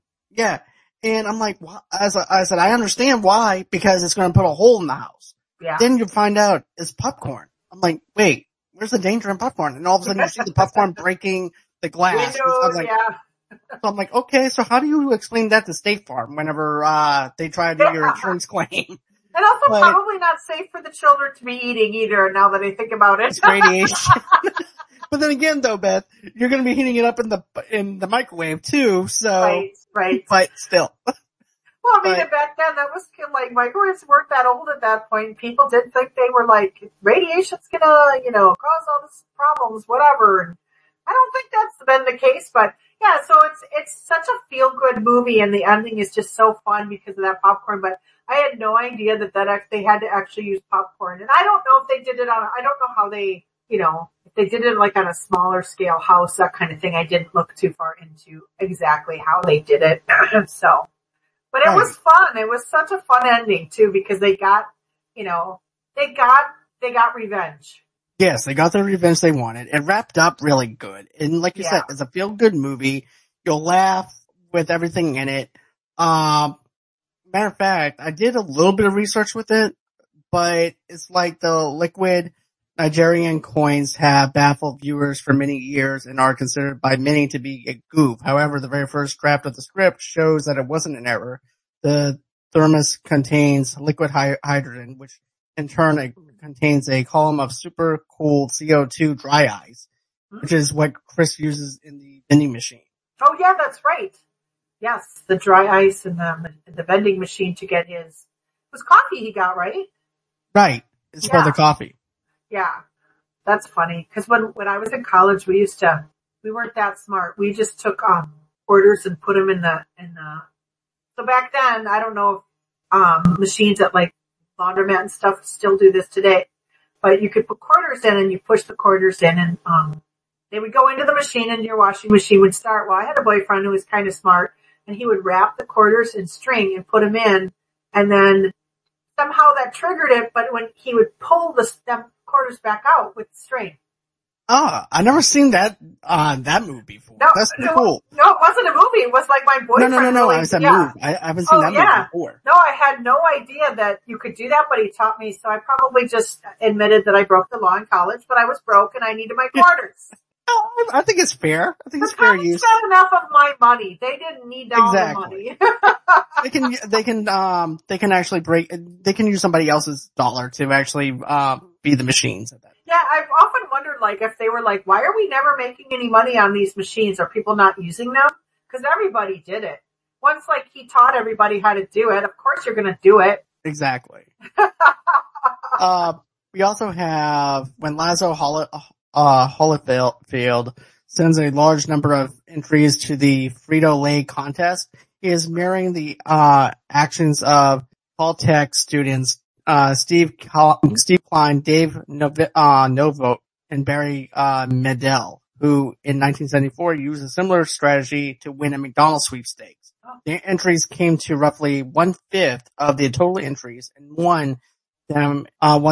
And I'm like, I said, I understand why, because it's going to put a hole in the house. Yeah. Then you find out it's popcorn. I'm like, wait, where's the danger in popcorn? And all of a sudden you see the popcorn breaking the glass. So I'm like, okay, so how do you explain that to State Farm whenever, they try to do your insurance claim? And also probably not safe for the children to be eating either, now that I think about it. It's radiation. But then again though, Beth, you're gonna be heating it up in the microwave too, so. Right. But still. Well, I mean, back then that was like microwaves weren't that old at that point. People did think they were like, radiation's gonna, cause all these problems, whatever. And I don't think that's been the case, but yeah, so it's such a feel-good movie, and the ending is just so fun because of that popcorn, but I had no idea that they had to actually use popcorn. And I don't know if they did it I don't know how they, if they did it like on a smaller scale house, that kind of thing. I didn't look too far into exactly how they did it. So, but it was fun. It was such a fun ending too, because they got, they got revenge. Yes, they got the revenge they wanted. It wrapped up really good. And like you said, it's a feel-good movie. You'll laugh with everything in it. Matter of fact, I did a little bit of research with it, but it's like the liquid Nigerian coins have baffled viewers for many years and are considered by many to be a goof. However, the very first draft of the script shows that it wasn't an error. The thermos contains liquid hydrogen, which in turn contains a column of super cooled CO2 dry ice, which is what Chris uses in the vending machine. Oh yeah, that's right. Yes, the dry ice and the vending machine to get his, it was coffee he got, right? Right. It's for the coffee. Yeah. That's funny. Cause when I was in college, we weren't that smart. We just took, quarters and put them in the, so back then, I don't know if, machines at like laundromat and stuff still do this today, but you could put quarters in and you push the quarters in and, they would go into the machine and your washing machine would start. Well, I had a boyfriend who was kind of smart and he would wrap the quarters in string and put them in and then somehow that triggered it, but when he would pull the quarters back out with the string. I never seen that movie before. No, that's pretty cool. No, it wasn't a movie. It was like my boyfriend. No. I said movie. I haven't seen that movie before. No, I had no idea that you could do that, but he taught me, so I probably just admitted that I broke the law in college, but I was broke and I needed my quarters. I think it's fair. I think it's fair use. Spent enough of my money. They didn't need all the money. They can actually they can use somebody else's dollar to actually, be the machines at that. Yeah, I've often wondered, like, if they were like, why are we never making any money on these machines? Are people not using them? Because everybody did it. Once, like, he taught everybody how to do it, of course you're gonna do it. Exactly. We also have, when Lazo Holyfield sends a large number of entries to the Frito-Lay contest, he is mirroring the actions of Caltech students Steve Klein, Dave Novo, and Barry Medell, who in 1974 used a similar strategy to win a McDonald's sweepstakes. The entries came to roughly 1/5 of the total entries and won them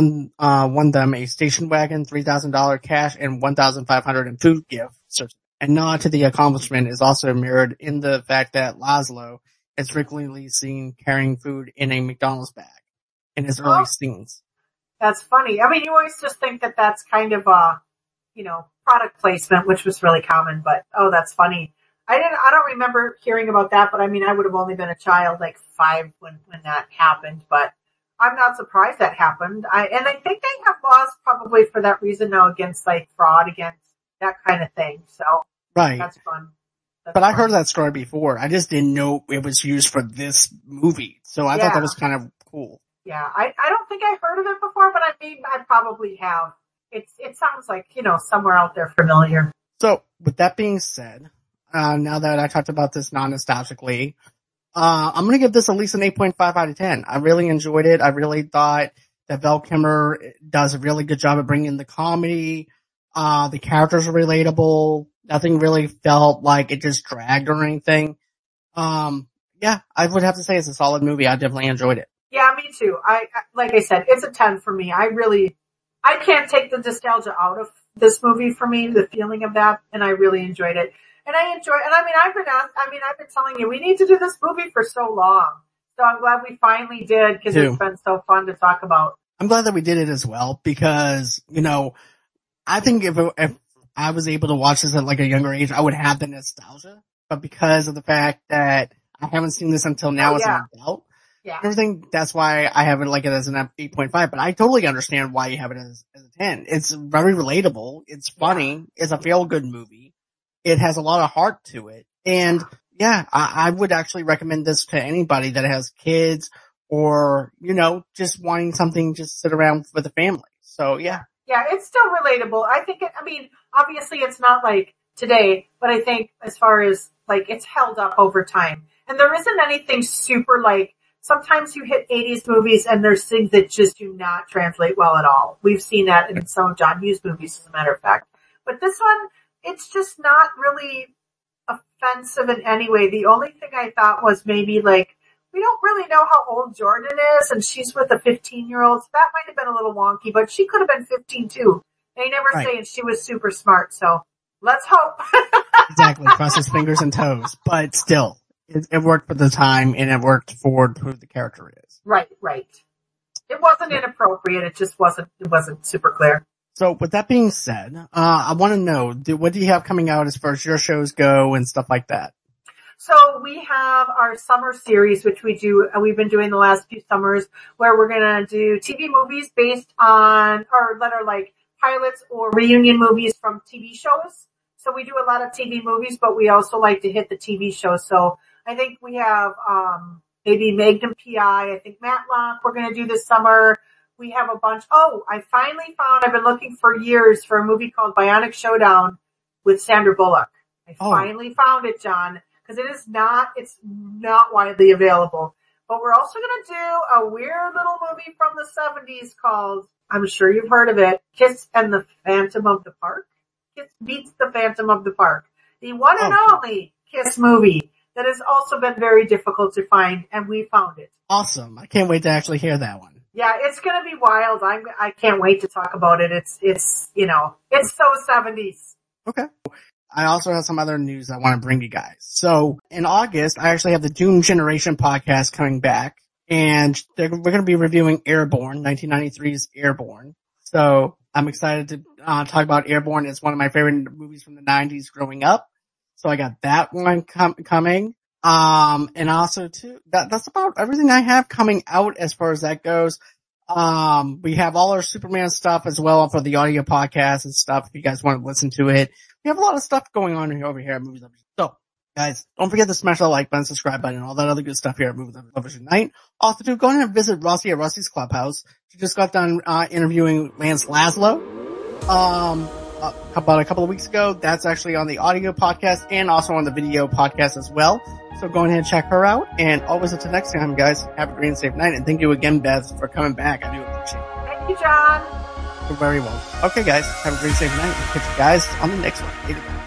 a station wagon, $3,000 cash, and $1,500 in food gifts. And nod to the accomplishment is also mirrored in the fact that Laszlo is frequently seen carrying food in a McDonald's bag in his early scenes. That's funny. I mean, you always just think that that's kind of product placement, which was really common, but that's funny. I don't remember hearing about that, but I mean, I would have only been a child, like 5 when that happened, but I'm not surprised that happened. I think they have laws probably for that reason now against like fraud, against that kind of thing. So right. That's fun. I heard that story before. I just didn't know it was used for this movie. So I thought that was kind of cool. Yeah. I don't think I heard of it before, but I mean, I probably have. It sounds like, somewhere out there familiar. So with that being said, now that I talked about this non-nostalgically, I'm going to give this at least an 8.5 out of 10. I really enjoyed it. I really thought that Val Kilmer does a really good job of bringing the comedy. The characters are relatable. Nothing really felt like it just dragged or anything. Yeah, I would have to say it's a solid movie. I definitely enjoyed it. Yeah, me too. Like I said, it's a 10 for me. I can't take the nostalgia out of this movie for me, the feeling of that, and I really enjoyed it. And I've been telling you, we need to do this movie for so long. So I'm glad we finally did, because it's been so fun to talk about. I'm glad that we did it as well, because, I think if I was able to watch this at like a younger age, I would have the nostalgia. But because of the fact that I haven't seen this until now as an adult, everything, that's why I have it like it as an 8.5. But I totally understand why you have it as a 10. It's very relatable. It's funny. It's a feel-good movie. It has a lot of heart to it. And yeah, I would actually recommend this to anybody that has kids or, just wanting something just to sit around with the family. So yeah. Yeah, it's still relatable. I think obviously it's not like today, but I think as far as like it's held up over time. And there isn't anything super like, sometimes you hit 80s movies and there's things that just do not translate well at all. We've seen that in some of John Hughes movies, as a matter of fact. But this one, it's just not really offensive in any way. The only thing I thought was maybe like, we don't really know how old Jordan is, and she's with a 15-year-old, so that might have been a little wonky, but she could have been 15 too. They never Right. say, and she was super smart. So let's hope. Exactly. Cross his fingers and toes. But still, it worked for the time and it worked for who the character is. Right. It wasn't inappropriate. It just wasn't super clear. So with that being said, I want to know, what do you have coming out as far as your shows go and stuff like that? So we have our summer series, which we've been doing the last few summers, where we're going to do TV movies based on, or that are like pilots or reunion movies from TV shows. So we do a lot of TV movies, but we also like to hit the TV shows. So I think we have, maybe Magnum PI. I think Matlock we're going to do this summer. We have a bunch. Oh, I finally found, I've been looking for years for a movie called Bionic Showdown with Sandra Bullock. I finally found it, John. Because it's not widely available. But we're also going to do a weird little movie from the 70s called, I'm sure you've heard of it, Kiss and the Phantom of the Park. Kiss Meets the Phantom of the Park. The one and only Kiss movie that has also been very difficult to find, and we found it. Awesome. I can't wait to actually hear that one. Yeah, it's going to be wild. I can't wait to talk about it. It's so 70s. Okay. I also have some other news I want to bring you guys. So in August, I actually have the Doom Generation podcast coming back, and we're going to be reviewing Airborne, 1993's Airborne. So I'm excited to talk about Airborne. It's one of my favorite movies from the 90s growing up. So I got that one coming. And also too, that's about everything I have coming out as far as that goes. We have all our Superman stuff as well for the audio podcast and stuff if you guys want to listen to it. We have a lot of stuff going on over here at Movies Lovers. So, guys, don't forget to smash that like button, subscribe button, and all that other good stuff here at Movies Lovers Unite. Also, go ahead and visit Rossi at Rossi's Clubhouse. She just got done interviewing Lance Laszlo about a couple of weeks ago. That's actually on the audio podcast and also on the video podcast as well. So go ahead and check her out. And always until next time, guys, have a great and safe night. And thank you again, Beth, for coming back. I do appreciate it. Thank you, John. You're very well. Okay, guys, have a great safe night. We'll catch you guys on the next one. Later, guys.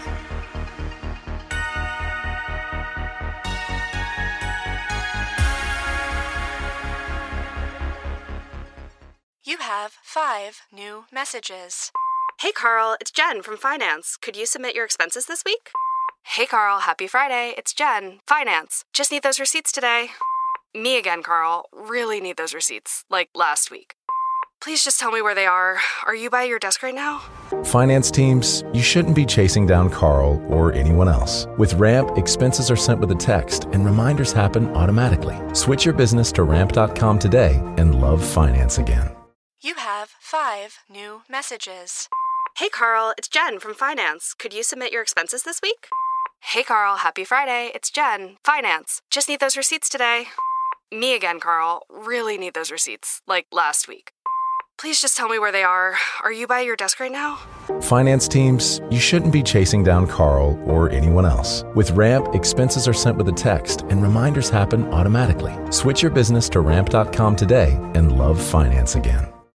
You have 5 new messages. Hey, Carl, it's Jen from Finance. Could you submit your expenses this week? Hey, Carl, happy Friday. It's Jen, Finance. Just need those receipts today. Me again, Carl. Really need those receipts, like last week. Please just tell me where they are. Are you by your desk right now? Finance teams, you shouldn't be chasing down Carl or anyone else. With Ramp, expenses are sent with a text and reminders happen automatically. Switch your business to ramp.com today and love finance again. You have 5 new messages. Hey, Carl, it's Jen from Finance. Could you submit your expenses this week? Hey, Carl, happy Friday. It's Jen, Finance. Just need those receipts today. Me again, Carl. Really need those receipts, like last week. Please just tell me where they are. Are you by your desk right now? Finance teams, you shouldn't be chasing down Carl or anyone else. With Ramp, expenses are sent with a text and reminders happen automatically. Switch your business to ramp.com today and love finance again.